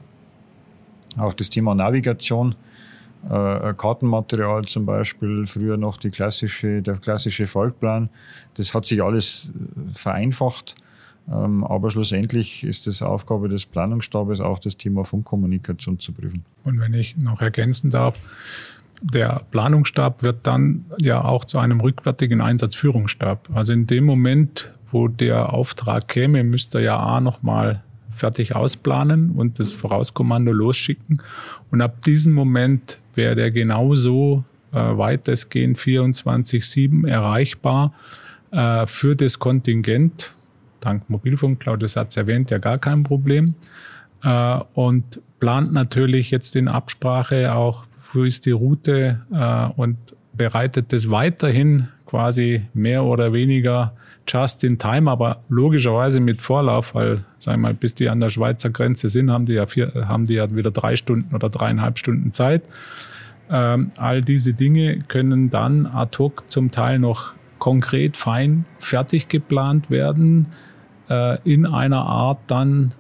Auch das Thema Navigation, äh, Kartenmaterial zum Beispiel, früher noch die klassische, der klassische Volkplan, das hat sich alles vereinfacht. Ähm, aber schlussendlich ist es Aufgabe des Planungsstabes, auch das Thema Funkkommunikation zu prüfen. Und wenn ich noch ergänzen darf, der Planungsstab wird dann ja auch zu einem rückwärtigen Einsatzführungsstab. Also in dem Moment, wo der Auftrag käme, müsste er ja A nochmal fertig ausplanen und das Vorauskommando losschicken. Und ab diesem Moment wäre der genauso äh, weitestgehend vierundzwanzig sieben erreichbar äh, für das Kontingent. Dank Mobilfunk, Claudius hat es erwähnt, ja gar kein Problem. Äh, und plant natürlich jetzt in Absprache auch, wo ist die Route äh, und bereitet das weiterhin quasi mehr oder weniger just in time, aber logischerweise mit Vorlauf, weil, sagen wir mal, bis die an der Schweizer Grenze sind, haben die ja, vier, haben die ja wieder drei Stunden oder dreieinhalb Stunden Zeit. Ähm, all diese Dinge können dann ad hoc zum Teil noch konkret fein fertig geplant werden, äh, in einer Art dann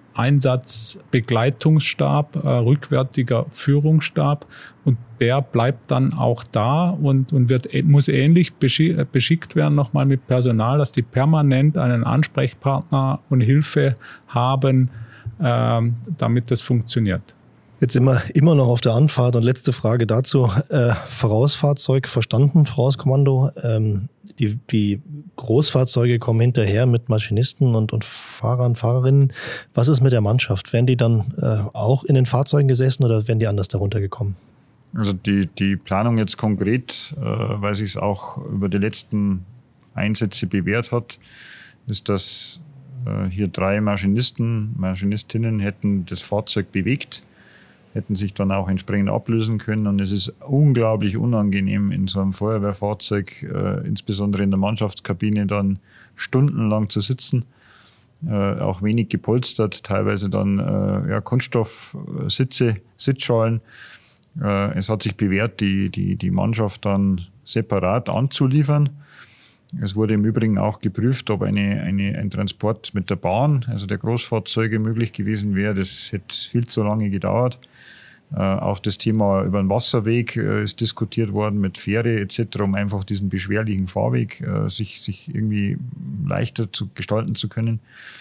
Einsatzbegleitungsstab, äh, rückwärtiger Führungsstab, und der bleibt dann auch da und, und wird, muss ähnlich beschick, beschickt werden nochmal mit Personal, dass die permanent einen Ansprechpartner und Hilfe haben, äh, damit das funktioniert. Jetzt sind wir immer noch auf der Anfahrt und letzte Frage dazu. Äh, Vorausfahrzeug verstanden, Vorauskommando. Ähm, die, die Großfahrzeuge kommen hinterher mit Maschinisten und, und Fahrern, Fahrerinnen. Was ist mit der Mannschaft? Werden die dann äh, auch in den Fahrzeugen gesessen oder werden die anders darunter gekommen? Also die, die Planung jetzt konkret, äh, weil sich es auch über die letzten Einsätze bewährt hat, ist, dass äh, hier drei Maschinisten, Maschinistinnen hätten das Fahrzeug bewegt, hätten sich dann auch entsprechend ablösen können. Und es ist unglaublich unangenehm, in so einem Feuerwehrfahrzeug, äh, insbesondere in der Mannschaftskabine, dann stundenlang zu sitzen. Äh, auch wenig gepolstert, teilweise dann äh, ja, Kunststoffsitze, Sitzschalen. Äh, es hat sich bewährt, die, die, die Mannschaft dann separat anzuliefern. Es wurde im Übrigen auch geprüft, ob eine, eine, ein Transport mit der Bahn, also der Großfahrzeuge, möglich gewesen wäre. Das hätte viel zu lange gedauert. Äh, auch das Thema über den Wasserweg äh, ist diskutiert worden mit Fähre et cetera, um einfach diesen beschwerlichen Fahrweg äh, sich, sich irgendwie leichter zu gestalten zu können.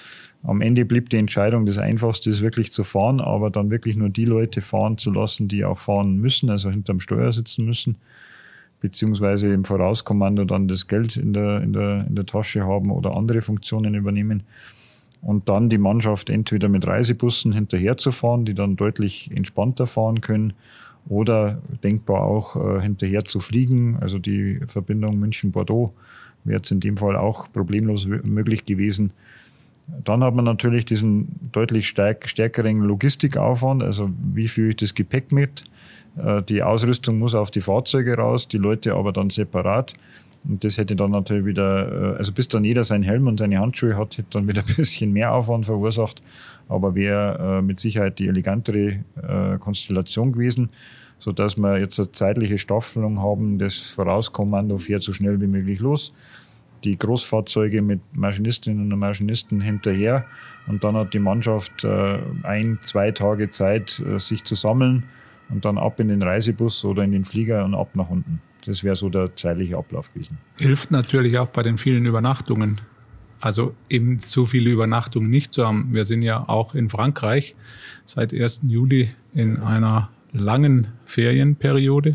Am Ende blieb die Entscheidung, das Einfachste ist wirklich zu fahren, aber dann wirklich nur die Leute fahren zu lassen, die auch fahren müssen, also hinterm Steuer sitzen müssen, beziehungsweise im Vorauskommando dann das Geld in der, in der, in der Tasche haben oder andere Funktionen übernehmen. Und dann die Mannschaft entweder mit Reisebussen hinterher zu fahren, die dann deutlich entspannter fahren können, oder denkbar auch äh, hinterher zu fliegen. Also die Verbindung München-Bordeaux wäre jetzt in dem Fall auch problemlos w- möglich gewesen. Dann hat man natürlich diesen deutlich stark, stärkeren Logistikaufwand, also wie führe ich das Gepäck mit? Die Ausrüstung muss auf die Fahrzeuge raus, die Leute aber dann separat. Und das hätte dann natürlich wieder, also bis dann jeder seinen Helm und seine Handschuhe hat, hätte dann wieder ein bisschen mehr Aufwand verursacht. Aber wäre mit Sicherheit die elegantere Konstellation gewesen, sodass wir jetzt eine zeitliche Staffelung haben, das Vorauskommando fährt so schnell wie möglich los. Die Großfahrzeuge mit Maschinistinnen und Maschinisten hinterher, und dann hat die Mannschaft äh, ein, zwei Tage Zeit, äh, sich zu sammeln und dann ab in den Reisebus oder in den Flieger und ab nach unten. Das wäre so der zeitliche Ablauf gewesen. Hilft natürlich auch bei den vielen Übernachtungen. Also eben so viele Übernachtungen nicht zu haben. Wir sind ja auch in Frankreich seit ersten Juli in einer langen Ferienperiode,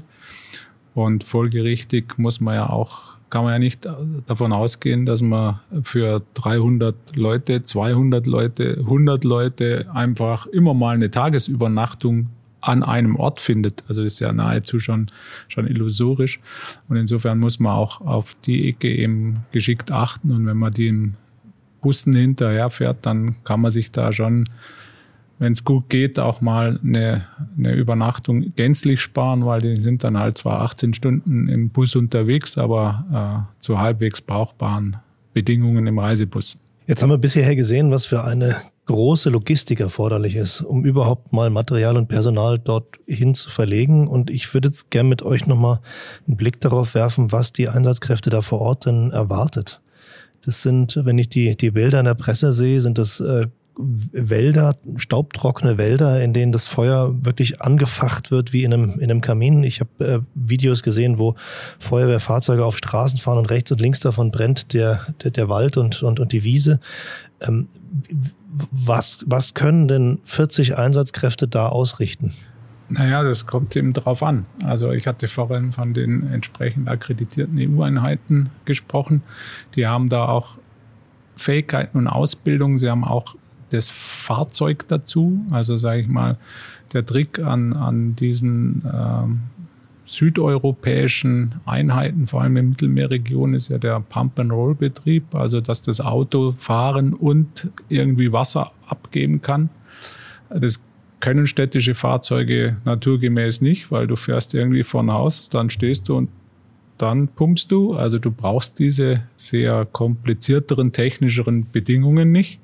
und folgerichtig muss man ja auch kann man ja nicht davon ausgehen, dass man für dreihundert Leute, zweihundert Leute, hundert Leute einfach immer mal eine Tagesübernachtung an einem Ort findet. Also das ist ja nahezu schon, schon illusorisch. Und insofern muss man auch auf die Ecke eben geschickt achten. Und wenn man den Bussen hinterherfährt, dann kann man sich da schon, wenn es gut geht, auch mal eine, eine Übernachtung gänzlich sparen, weil die sind dann halt zwar achtzehn Stunden im Bus unterwegs, aber äh, zu halbwegs brauchbaren Bedingungen im Reisebus. Jetzt haben wir bisher gesehen, was für eine große Logistik erforderlich ist, um überhaupt mal Material und Personal dorthin zu verlegen. Und ich würde jetzt gerne mit euch nochmal einen Blick darauf werfen, was die Einsatzkräfte da vor Ort denn erwartet. Das sind, wenn ich die, die Bilder in der Presse sehe, sind das äh, Wälder, staubtrockene Wälder, in denen das Feuer wirklich angefacht wird wie in einem, in einem Kamin. Ich habe äh, Videos gesehen, wo Feuerwehrfahrzeuge auf Straßen fahren und rechts und links davon brennt der, der, der Wald und, und, und die Wiese. Ähm, was, was können denn vierzig Einsatzkräfte da ausrichten? Naja, das kommt eben drauf an. Also ich hatte vorhin von den entsprechend akkreditierten E U-Einheiten gesprochen. Die haben da auch Fähigkeiten und Ausbildung. Sie haben auch das Fahrzeug dazu. Also sage ich mal, der Trick an, an diesen ähm, südeuropäischen Einheiten, vor allem in der Mittelmeerregion, ist ja der Pump-and-Roll-Betrieb. Also dass das Auto fahren und irgendwie Wasser abgeben kann. Das können städtische Fahrzeuge naturgemäß nicht, weil du fährst irgendwie von Haus, dann stehst du und dann pumpst du. Also du brauchst diese sehr komplizierteren, technischeren Bedingungen nicht.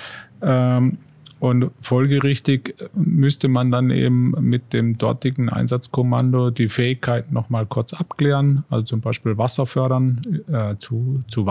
Ähm, und folgerichtig müsste man dann eben mit dem dortigen Einsatzkommando die Fähigkeit nochmal kurz abklären, also zum Beispiel Wasser fördern äh, zu, zu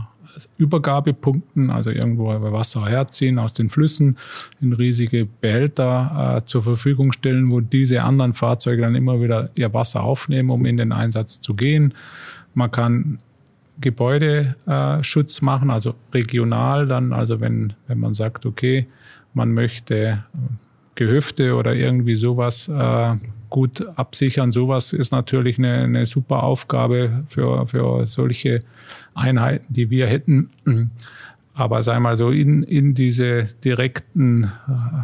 Wasserübergabepunkten, also irgendwo Wasser herziehen aus den Flüssen, in riesige Behälter äh, zur Verfügung stellen, wo diese anderen Fahrzeuge dann immer wieder ihr Wasser aufnehmen, um in den Einsatz zu gehen. Man kann Gebäudeschutz äh, machen, also regional dann, also wenn, wenn man sagt, okay, man möchte Gehöfte oder irgendwie sowas äh, gut absichern. Sowas ist natürlich eine, eine super Aufgabe für, für solche Einheiten, die wir hätten. Aber sei mal so, in, in diese direkten äh,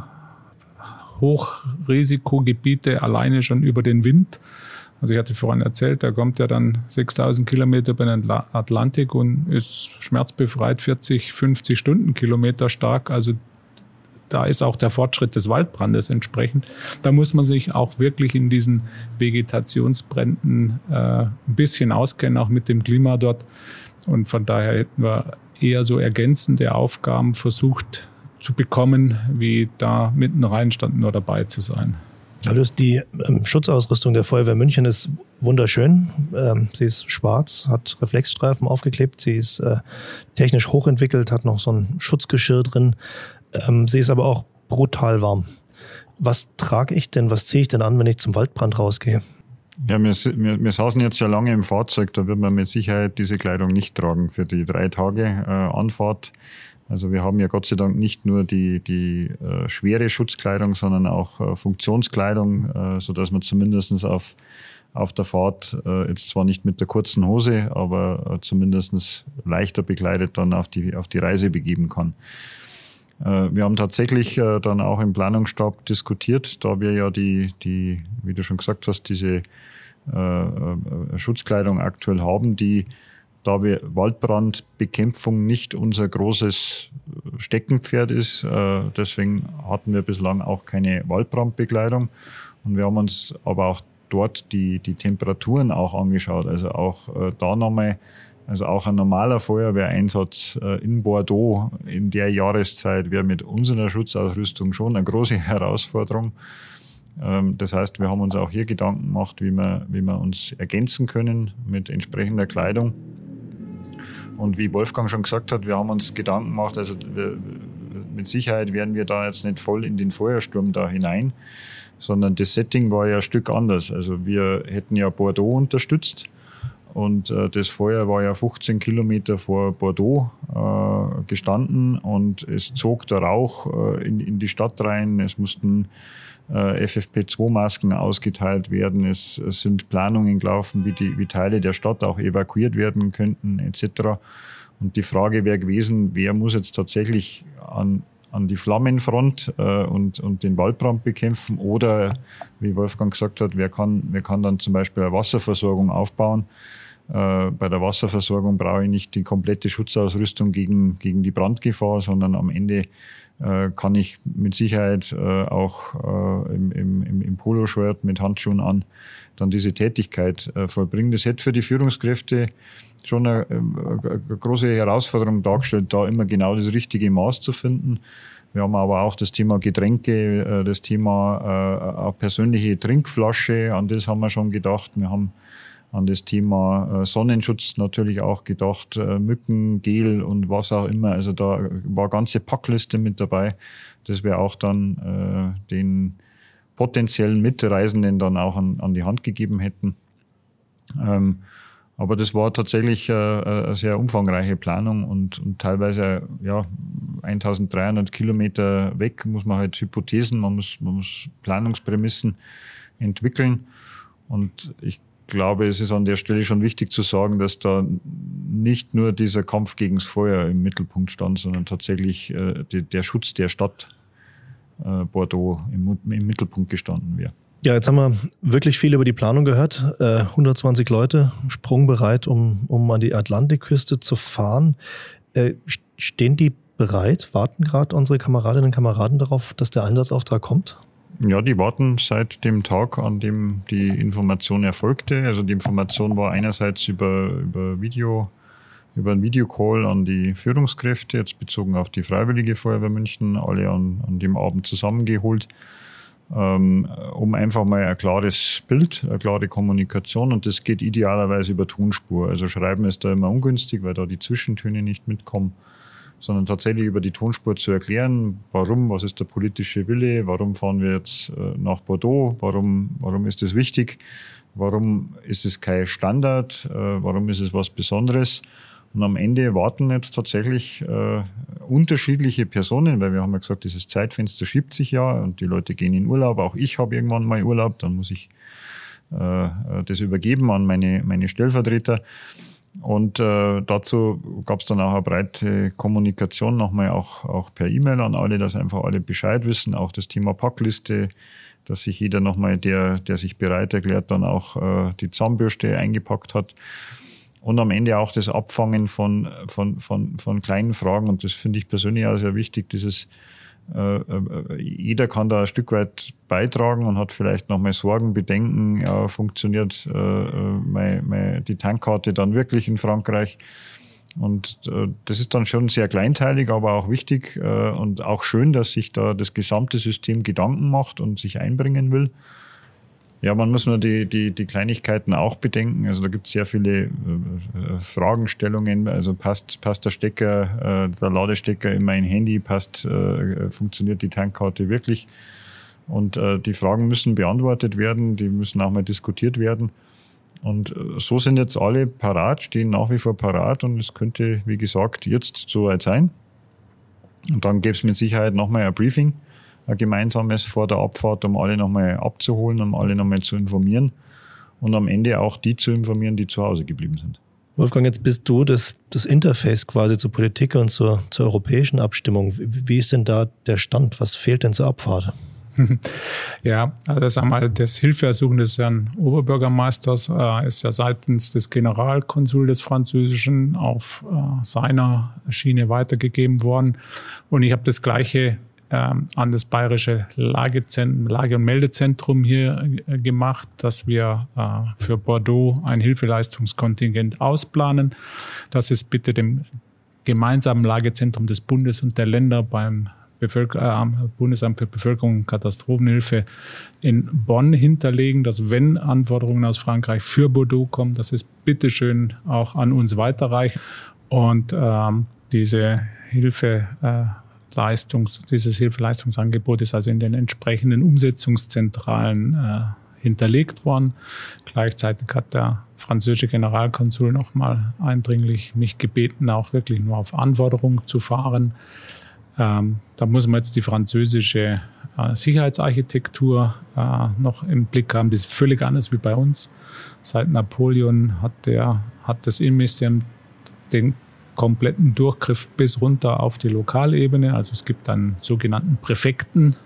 Hochrisikogebiete alleine schon über den Wind. Also ich hatte vorhin erzählt, da kommt ja dann sechstausend Kilometer über den Atlantik und ist schmerzbefreit vierzig, fünfzig Stundenkilometer stark. Also da ist auch der Fortschritt des Waldbrandes entsprechend. Da muss man sich auch wirklich in diesen Vegetationsbränden äh, ein bisschen auskennen, auch mit dem Klima dort. Und von daher hätten wir eher so ergänzende Aufgaben versucht zu bekommen, wie da mitten reinstanden nur dabei zu sein. Die ähm, Schutzausrüstung der Feuerwehr München ist wunderschön. Ähm, sie ist schwarz, hat Reflexstreifen aufgeklebt. Sie ist äh, technisch hochentwickelt, hat noch so ein Schutzgeschirr drin. Ähm, sie ist aber auch brutal warm. Was trage ich denn, was ziehe ich denn an, wenn ich zum Waldbrand rausgehe? Ja, wir, wir, wir saßen jetzt ja lange im Fahrzeug, da wird man mit Sicherheit diese Kleidung nicht tragen für die drei Tage äh, Anfahrt. Also wir haben ja Gott sei Dank nicht nur die, die äh, schwere Schutzkleidung, sondern auch äh, Funktionskleidung, äh, sodass man zumindest auf, auf der Fahrt äh, jetzt zwar nicht mit der kurzen Hose, aber äh, zumindest leichter bekleidet dann auf die, auf die Reise begeben kann. Äh, wir haben tatsächlich äh, dann auch im Planungsstab diskutiert, da wir ja die, die, wie du schon gesagt hast, diese äh, äh, Schutzkleidung aktuell haben, die da wir Waldbrandbekämpfung nicht unser großes Steckenpferd ist. Deswegen hatten wir bislang auch keine Waldbrandbekleidung. Und wir haben uns aber auch dort die, die Temperaturen auch angeschaut. Also auch da nochmal, also auch ein normaler Feuerwehreinsatz in Bordeaux in der Jahreszeit wäre mit unserer Schutzausrüstung schon eine große Herausforderung. Das heißt, wir haben uns auch hier Gedanken gemacht, wie wir, wie wir uns ergänzen können mit entsprechender Kleidung. Und wie Wolfgang schon gesagt hat, wir haben uns Gedanken gemacht, also wir, mit Sicherheit werden wir da jetzt nicht voll in den Feuersturm da hinein, sondern das Setting war ja ein Stück anders. Also wir hätten ja Bordeaux unterstützt und äh, das Feuer war ja fünfzehn Kilometer vor Bordeaux äh, gestanden und es zog der Rauch äh, in, in die Stadt rein. Es mussten F F P zwei Masken ausgeteilt werden. Es, es sind Planungen gelaufen, wie, die, wie Teile der Stadt auch evakuiert werden könnten et cetera. Und die Frage wäre gewesen, wer muss jetzt tatsächlich an an die Flammenfront äh, und, und den Waldbrand bekämpfen. Oder, wie Wolfgang gesagt hat, wer kann, wer kann dann zum Beispiel eine Wasserversorgung aufbauen. Äh, bei der Wasserversorgung brauche ich nicht die komplette Schutzausrüstung gegen, gegen die Brandgefahr, sondern am Ende äh, kann ich mit Sicherheit äh, auch äh, im, im, im Poloshirt mit Handschuhen an dann diese Tätigkeit äh, vollbringen. Das hätte für die Führungskräfte schon eine, eine große Herausforderung dargestellt, da immer genau das richtige Maß zu finden. Wir haben aber auch das Thema Getränke, das Thema auch persönliche Trinkflasche, an das haben wir schon gedacht. Wir haben an das Thema Sonnenschutz natürlich auch gedacht, Mücken, Gel und was auch immer. Also da war eine ganze Packliste mit dabei, das wir auch dann den potenziellen Mitreisenden dann auch an, an die Hand gegeben hätten. Ähm, Aber das war tatsächlich äh, eine sehr umfangreiche Planung und, und teilweise ja eintausenddreihundert Kilometer weg muss man halt Hypothesen, man muss, man muss Planungsprämissen entwickeln. Und ich glaube, es ist an der Stelle schon wichtig zu sagen, dass da nicht nur dieser Kampf gegen das Feuer im Mittelpunkt stand, sondern tatsächlich äh, die, der Schutz der Stadt äh, Bordeaux im, im Mittelpunkt gestanden wäre. Ja, jetzt haben wir wirklich viel über die Planung gehört. Äh, hundertzwanzig Leute sprungbereit, um, um an die Atlantikküste zu fahren. Äh, stehen die bereit? Warten gerade unsere Kameradinnen und Kameraden darauf, dass der Einsatzauftrag kommt? Ja, die warten seit dem Tag, an dem die Information erfolgte. Also die Information war einerseits über, über Video, über einen Videocall an die Führungskräfte, jetzt bezogen auf die Freiwillige Feuerwehr München, alle an, an dem Abend zusammengeholt, um einfach mal ein klares Bild, eine klare Kommunikation, und das geht idealerweise über Tonspur. Also Schreiben ist da immer ungünstig, weil da die Zwischentöne nicht mitkommen, sondern tatsächlich über die Tonspur zu erklären, warum, was ist der politische Wille, warum fahren wir jetzt nach Bordeaux, warum, warum ist das wichtig, warum ist es kein Standard, warum ist es was Besonderes. Und am Ende warten jetzt tatsächlich äh, unterschiedliche Personen, weil wir haben ja gesagt, dieses Zeitfenster schiebt sich ja und die Leute gehen in Urlaub. Auch ich habe irgendwann mal Urlaub, dann muss ich äh, das übergeben an meine, meine Stellvertreter. Und äh, dazu gab es dann auch eine breite Kommunikation, nochmal auch, auch per E-Mail an alle, dass einfach alle Bescheid wissen. Auch das Thema Packliste, dass sich jeder nochmal, der, der sich bereit erklärt, dann auch äh, die Zahnbürste eingepackt hat. Und am Ende auch das Abfangen von, von, von, von kleinen Fragen. Und das finde ich persönlich auch sehr wichtig. Dieses, äh, äh, jeder kann da ein Stück weit beitragen und hat vielleicht noch mal Sorgen, Bedenken. Ja, funktioniert äh, mein, mein, die Tankkarte dann wirklich in Frankreich? Und äh, das ist dann schon sehr kleinteilig, aber auch wichtig äh, und auch schön, dass sich da das gesamte System Gedanken macht und sich einbringen will. Ja, man muss nur die, die, die Kleinigkeiten auch bedenken. Also da gibt es sehr viele äh, Fragestellungen. Also passt, passt der Stecker, äh, der Ladestecker in mein Handy, passt, äh, funktioniert die Tankkarte wirklich? Und äh, die Fragen müssen beantwortet werden, die müssen auch mal diskutiert werden. Und äh, so sind jetzt alle parat, stehen nach wie vor parat, und es könnte, wie gesagt, jetzt soweit sein. Und dann gäbe es mit Sicherheit nochmal ein Briefing, ein gemeinsames vor der Abfahrt, um alle nochmal abzuholen, um alle nochmal zu informieren und am Ende auch die zu informieren, die zu Hause geblieben sind. Wolfgang, jetzt bist du das, das Interface quasi zur Politik und zur, zur europäischen Abstimmung. Wie, wie ist denn da der Stand? Was fehlt denn zur Abfahrt? Ja, also das einmal das Hilfeersuchen des Herrn Oberbürgermeisters äh, ist ja seitens des Generalkonsuls des Französischen auf äh, seiner Schiene weitergegeben worden. Und ich habe das Gleiche an das bayerische Lagezentrum, Lage- und Meldezentrum hier gemacht, dass wir äh, für Bordeaux ein Hilfeleistungskontingent ausplanen. Das ist bitte dem gemeinsamen Lagezentrum des Bundes und der Länder beim Bevölker- äh, Bundesamt für Bevölkerung und Katastrophenhilfe in Bonn hinterlegen, dass wenn Anforderungen aus Frankreich für Bordeaux kommen, dass es bitteschön auch an uns weiterreicht. Und ähm, diese Hilfe äh, Leistungs, dieses Hilfeleistungsangebot ist also in den entsprechenden Umsetzungszentralen äh, hinterlegt worden. Gleichzeitig hat der französische Generalkonsul nochmal eindringlich mich gebeten, auch wirklich nur auf Anforderung zu fahren. Ähm, da muss man jetzt die französische äh, Sicherheitsarchitektur äh, noch im Blick haben. Das ist völlig anders wie bei uns. Seit Napoleon hat, der, hat das Innenministerium den kompletten Durchgriff bis runter auf die Lokalebene. Also es gibt einen sogenannten Präfekten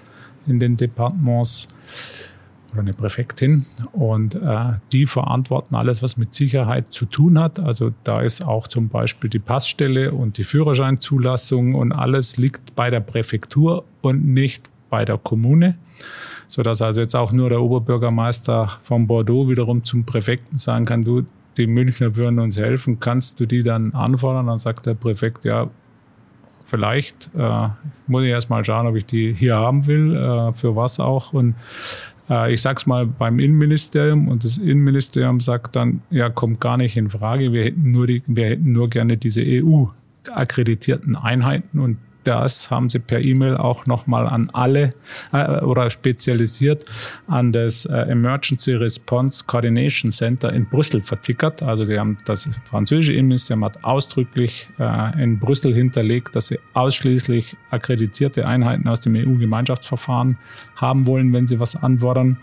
in den Departements oder eine Präfektin und äh, die verantworten alles, was mit Sicherheit zu tun hat. Also da ist auch zum Beispiel die Passstelle und die Führerscheinzulassung und alles liegt bei der Präfektur und nicht bei der Kommune, sodass also jetzt auch nur der Oberbürgermeister von Bordeaux wiederum zum Präfekten sagen kann, du, die Münchner würden uns helfen, kannst du die dann anfordern? Dann sagt der Präfekt, ja, vielleicht äh, muss ich erst mal schauen, ob ich die hier haben will, äh, für was auch. Und äh, ich sag's mal beim Innenministerium und das Innenministerium sagt dann, ja, kommt gar nicht in Frage, wir hätten nur, die, wir hätten nur gerne diese E U-akkreditierten Einheiten und das haben sie per E-Mail auch nochmal an alle äh, oder spezialisiert an das äh, Emergency Response Coordination Center in Brüssel vertickert. Also die haben das französische Innenministerium hat ausdrücklich äh, in Brüssel hinterlegt, dass sie ausschließlich akkreditierte Einheiten aus dem E U-Gemeinschaftsverfahren haben wollen, wenn sie was anfordern.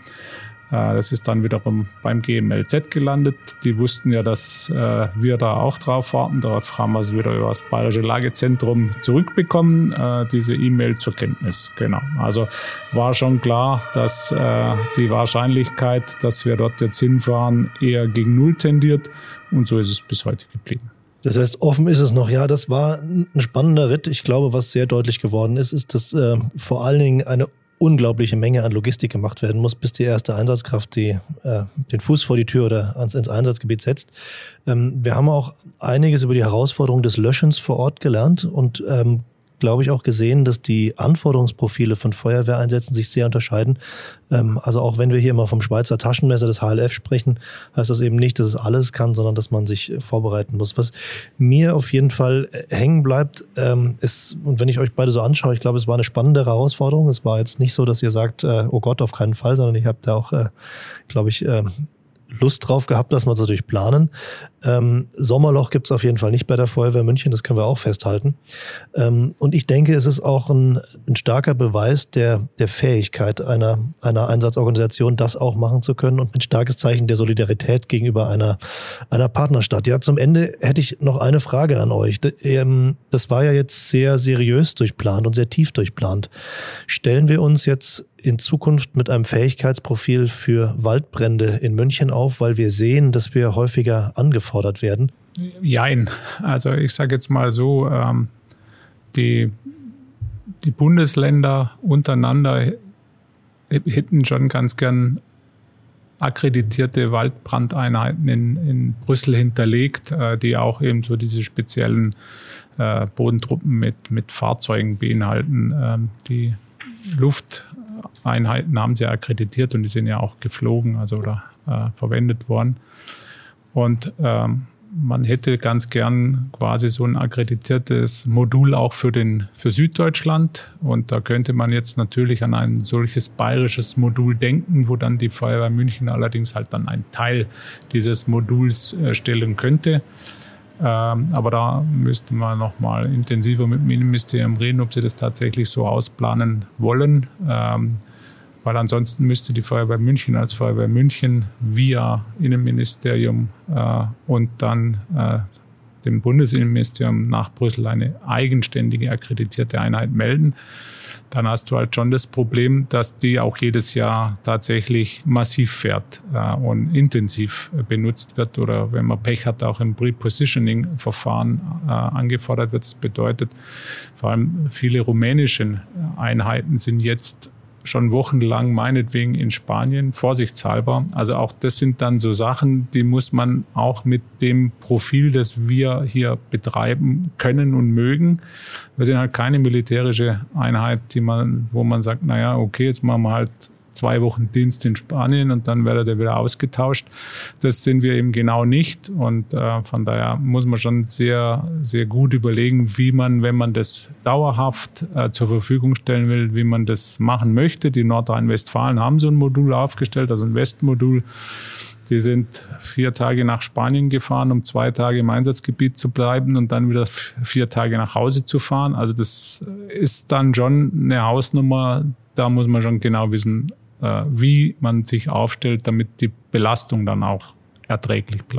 Das ist dann wiederum beim G M L Z gelandet. Die wussten ja, dass äh, wir da auch drauf warten. Darauf haben wir es wieder über das Bayerische Lagezentrum zurückbekommen, äh, diese E-Mail zur Kenntnis. Genau. Also war schon klar, dass äh, die Wahrscheinlichkeit, dass wir dort jetzt hinfahren, eher gegen Null tendiert. Und so ist es bis heute geblieben. Das heißt, offen ist es noch. Ja, das war ein spannender Ritt. Ich glaube, was sehr deutlich geworden ist, ist, dass äh, vor allen Dingen eine unglaubliche Menge an Logistik gemacht werden muss, bis die erste Einsatzkraft die, äh, den Fuß vor die Tür oder ans, ins Einsatzgebiet setzt. Ähm, wir haben auch einiges über die Herausforderung des Löschens vor Ort gelernt und ähm, glaube ich, auch gesehen, dass die Anforderungsprofile von Feuerwehreinsätzen sich sehr unterscheiden. Ähm, also auch wenn wir hier immer vom Schweizer Taschenmesser des H L F sprechen, heißt das eben nicht, dass es alles kann, sondern dass man sich vorbereiten muss. Was mir auf jeden Fall hängen bleibt, ähm, ist, und wenn ich euch beide so anschaue, ich glaube, es war eine spannende Herausforderung. Es war jetzt nicht so, dass ihr sagt, äh, oh Gott, auf keinen Fall, sondern ich habe da auch, äh, glaube ich, äh, Lust drauf gehabt, dass wir es natürlich planen. Ähm, Sommerloch gibt es auf jeden Fall nicht bei der Feuerwehr München, das können wir auch festhalten. Ähm, und ich denke, es ist auch ein, ein starker Beweis der, der Fähigkeit einer, einer Einsatzorganisation, das auch machen zu können und ein starkes Zeichen der Solidarität gegenüber einer, einer Partnerstadt. Ja, zum Ende hätte ich noch eine Frage an euch. Das war ja jetzt sehr seriös durchplant und sehr tief durchplant. Stellen wir uns jetzt in Zukunft mit einem Fähigkeitsprofil für Waldbrände in München auf, weil wir sehen, dass wir häufiger angefordert werden? Jein. Also ich sage jetzt mal so, ähm, die, die Bundesländer untereinander hätten schon ganz gern akkreditierte Waldbrandeinheiten in, in Brüssel hinterlegt, äh, die auch eben so diese speziellen äh, Bodentruppen mit, mit Fahrzeugen beinhalten. Ähm, die Luft Einheiten haben sie akkreditiert und die sind ja auch geflogen, also oder äh, verwendet worden. Und ähm, man hätte ganz gern quasi so ein akkreditiertes Modul auch für den für Süddeutschland. Und da könnte man jetzt natürlich an ein solches bayerisches Modul denken, wo dann die Feuerwehr München allerdings halt dann einen Teil dieses Moduls äh, stellen könnte. Ähm, aber da müsste man noch mal intensiver mit dem Innenministerium reden, ob sie das tatsächlich so ausplanen wollen. Ähm, weil ansonsten müsste die Feuerwehr München als Feuerwehr München via Innenministerium äh, und dann äh, dem Bundesinnenministerium nach Brüssel eine eigenständige akkreditierte Einheit melden. Dann hast du halt schon das Problem, dass die auch jedes Jahr tatsächlich massiv fährt äh, und intensiv benutzt wird oder wenn man Pech hat, auch im Pre-Positioning-Verfahren äh, angefordert wird. Das bedeutet, vor allem viele rumänische Einheiten sind jetzt schon wochenlang meinetwegen in Spanien, vorsichtshalber. Also auch das sind dann so Sachen, die muss man auch mit dem Profil, das wir hier betreiben können und mögen. Wir sind halt keine militärische Einheit, die man, wo man sagt, naja, okay, jetzt machen wir halt zwei Wochen Dienst in Spanien und dann werdet ihr wieder ausgetauscht. Das sind wir eben genau nicht und äh, von daher muss man schon sehr, sehr gut überlegen, wie man, wenn man das dauerhaft äh, zur Verfügung stellen will, wie man das machen möchte. Die Nordrhein-Westfalen haben so ein Modul aufgestellt, also ein Westmodul. Die sind vier Tage nach Spanien gefahren, um zwei Tage im Einsatzgebiet zu bleiben und dann wieder vier Tage nach Hause zu fahren. Also das ist dann schon eine Hausnummer, da muss man schon genau wissen, wie man sich aufstellt, damit die Belastung dann auch erträglich bleibt.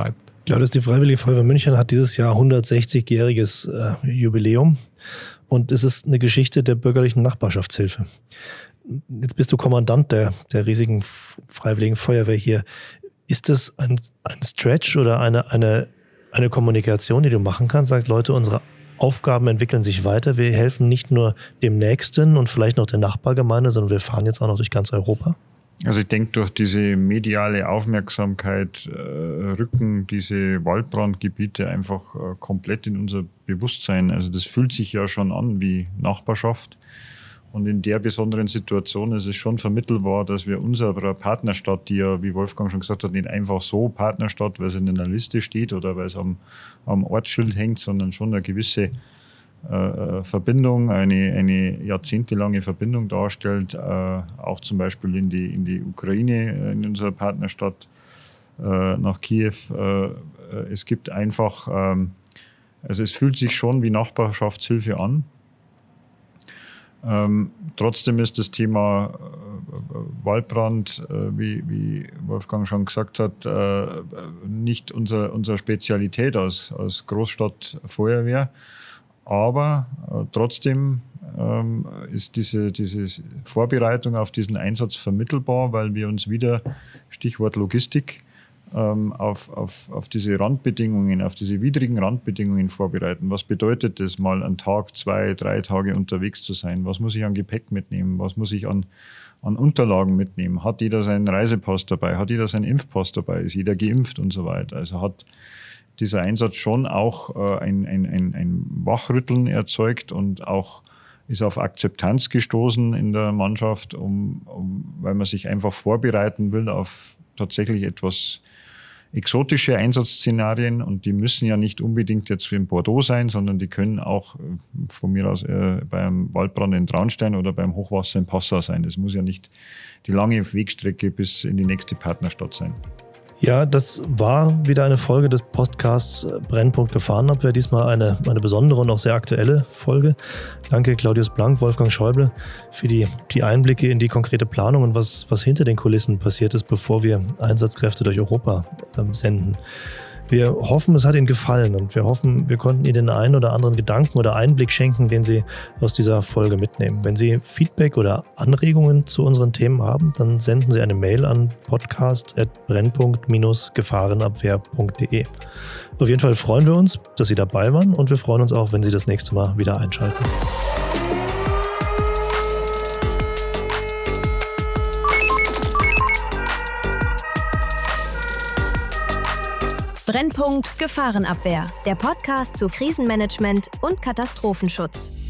Claudius, die Freiwillige Feuerwehr München hat dieses Jahr hundertsechzigjähriges äh, Jubiläum und es ist eine Geschichte der bürgerlichen Nachbarschaftshilfe. Jetzt bist du Kommandant der, der riesigen Freiwilligen Feuerwehr hier. Ist das ein, ein Stretch oder eine, eine, eine Kommunikation, die du machen kannst? Sagt, Leute, unsere Aufgaben entwickeln sich weiter. Wir helfen nicht nur dem Nächsten und vielleicht noch der Nachbargemeinde, sondern wir fahren jetzt auch noch durch ganz Europa. Also ich denke, durch diese mediale Aufmerksamkeit äh, rücken diese Waldbrandgebiete einfach äh, komplett in unser Bewusstsein. Also das fühlt sich ja schon an wie Nachbarschaft. Und in der besonderen Situation ist es schon vermittelbar, dass wir unserer Partnerstadt, die ja, wie Wolfgang schon gesagt hat, nicht einfach so Partnerstadt, weil es in einer Liste steht oder weil es am, am Ortsschild hängt, sondern schon eine gewisse äh, Verbindung, eine, eine jahrzehntelange Verbindung darstellt, äh, auch zum Beispiel in die, in die Ukraine, in unserer Partnerstadt, äh, nach Kiew. Äh, es gibt einfach, äh, also es fühlt sich schon wie Nachbarschaftshilfe an. Ähm, trotzdem ist das Thema äh, Waldbrand, äh, wie, wie Wolfgang schon gesagt hat, äh, nicht unser, unsere Spezialität als, als Großstadtfeuerwehr. Aber äh, trotzdem ähm, ist diese, diese Vorbereitung auf diesen Einsatz vermittelbar, weil wir uns wieder, Stichwort Logistik, ähm, auf, auf, auf diese Randbedingungen, auf diese widrigen Randbedingungen vorbereiten. Was bedeutet es, mal einen Tag, zwei, drei Tage unterwegs zu sein? Was muss ich an Gepäck mitnehmen? Was muss ich an, an Unterlagen mitnehmen? Hat jeder seinen Reisepass dabei? Hat jeder seinen Impfpass dabei? Ist jeder geimpft und so weiter? Also hat dieser Einsatz schon auch äh, ein, ein, ein, ein Wachrütteln erzeugt und auch ist auf Akzeptanz gestoßen in der Mannschaft, um, um, weil man sich einfach vorbereiten will auf tatsächlich etwas exotische Einsatzszenarien, und die müssen ja nicht unbedingt jetzt wie in Bordeaux sein, sondern die können auch von mir aus äh, beim Waldbrand in Traunstein oder beim Hochwasser in Passau sein. Das muss ja nicht die lange Wegstrecke bis in die nächste Partnerstadt sein. Ja, das war wieder eine Folge des Podcasts Brennpunkt Gefahrenabwehr. Diesmal eine, eine besondere und auch sehr aktuelle Folge. Danke Claudius Blank, Wolfgang Schäuble für die, die Einblicke in die konkrete Planung und was, was hinter den Kulissen passiert ist, bevor wir Einsatzkräfte durch Europa ähm, senden. Wir hoffen, es hat Ihnen gefallen und wir hoffen, wir konnten Ihnen den einen oder anderen Gedanken oder Einblick schenken, den Sie aus dieser Folge mitnehmen. Wenn Sie Feedback oder Anregungen zu unseren Themen haben, dann senden Sie eine Mail an podcast at brennpunkt gefahrenabwehr punkt de. Auf jeden Fall freuen wir uns, dass Sie dabei waren, und wir freuen uns auch, wenn Sie das nächste Mal wieder einschalten. Brennpunkt Gefahrenabwehr, der Podcast zu Krisenmanagement und Katastrophenschutz.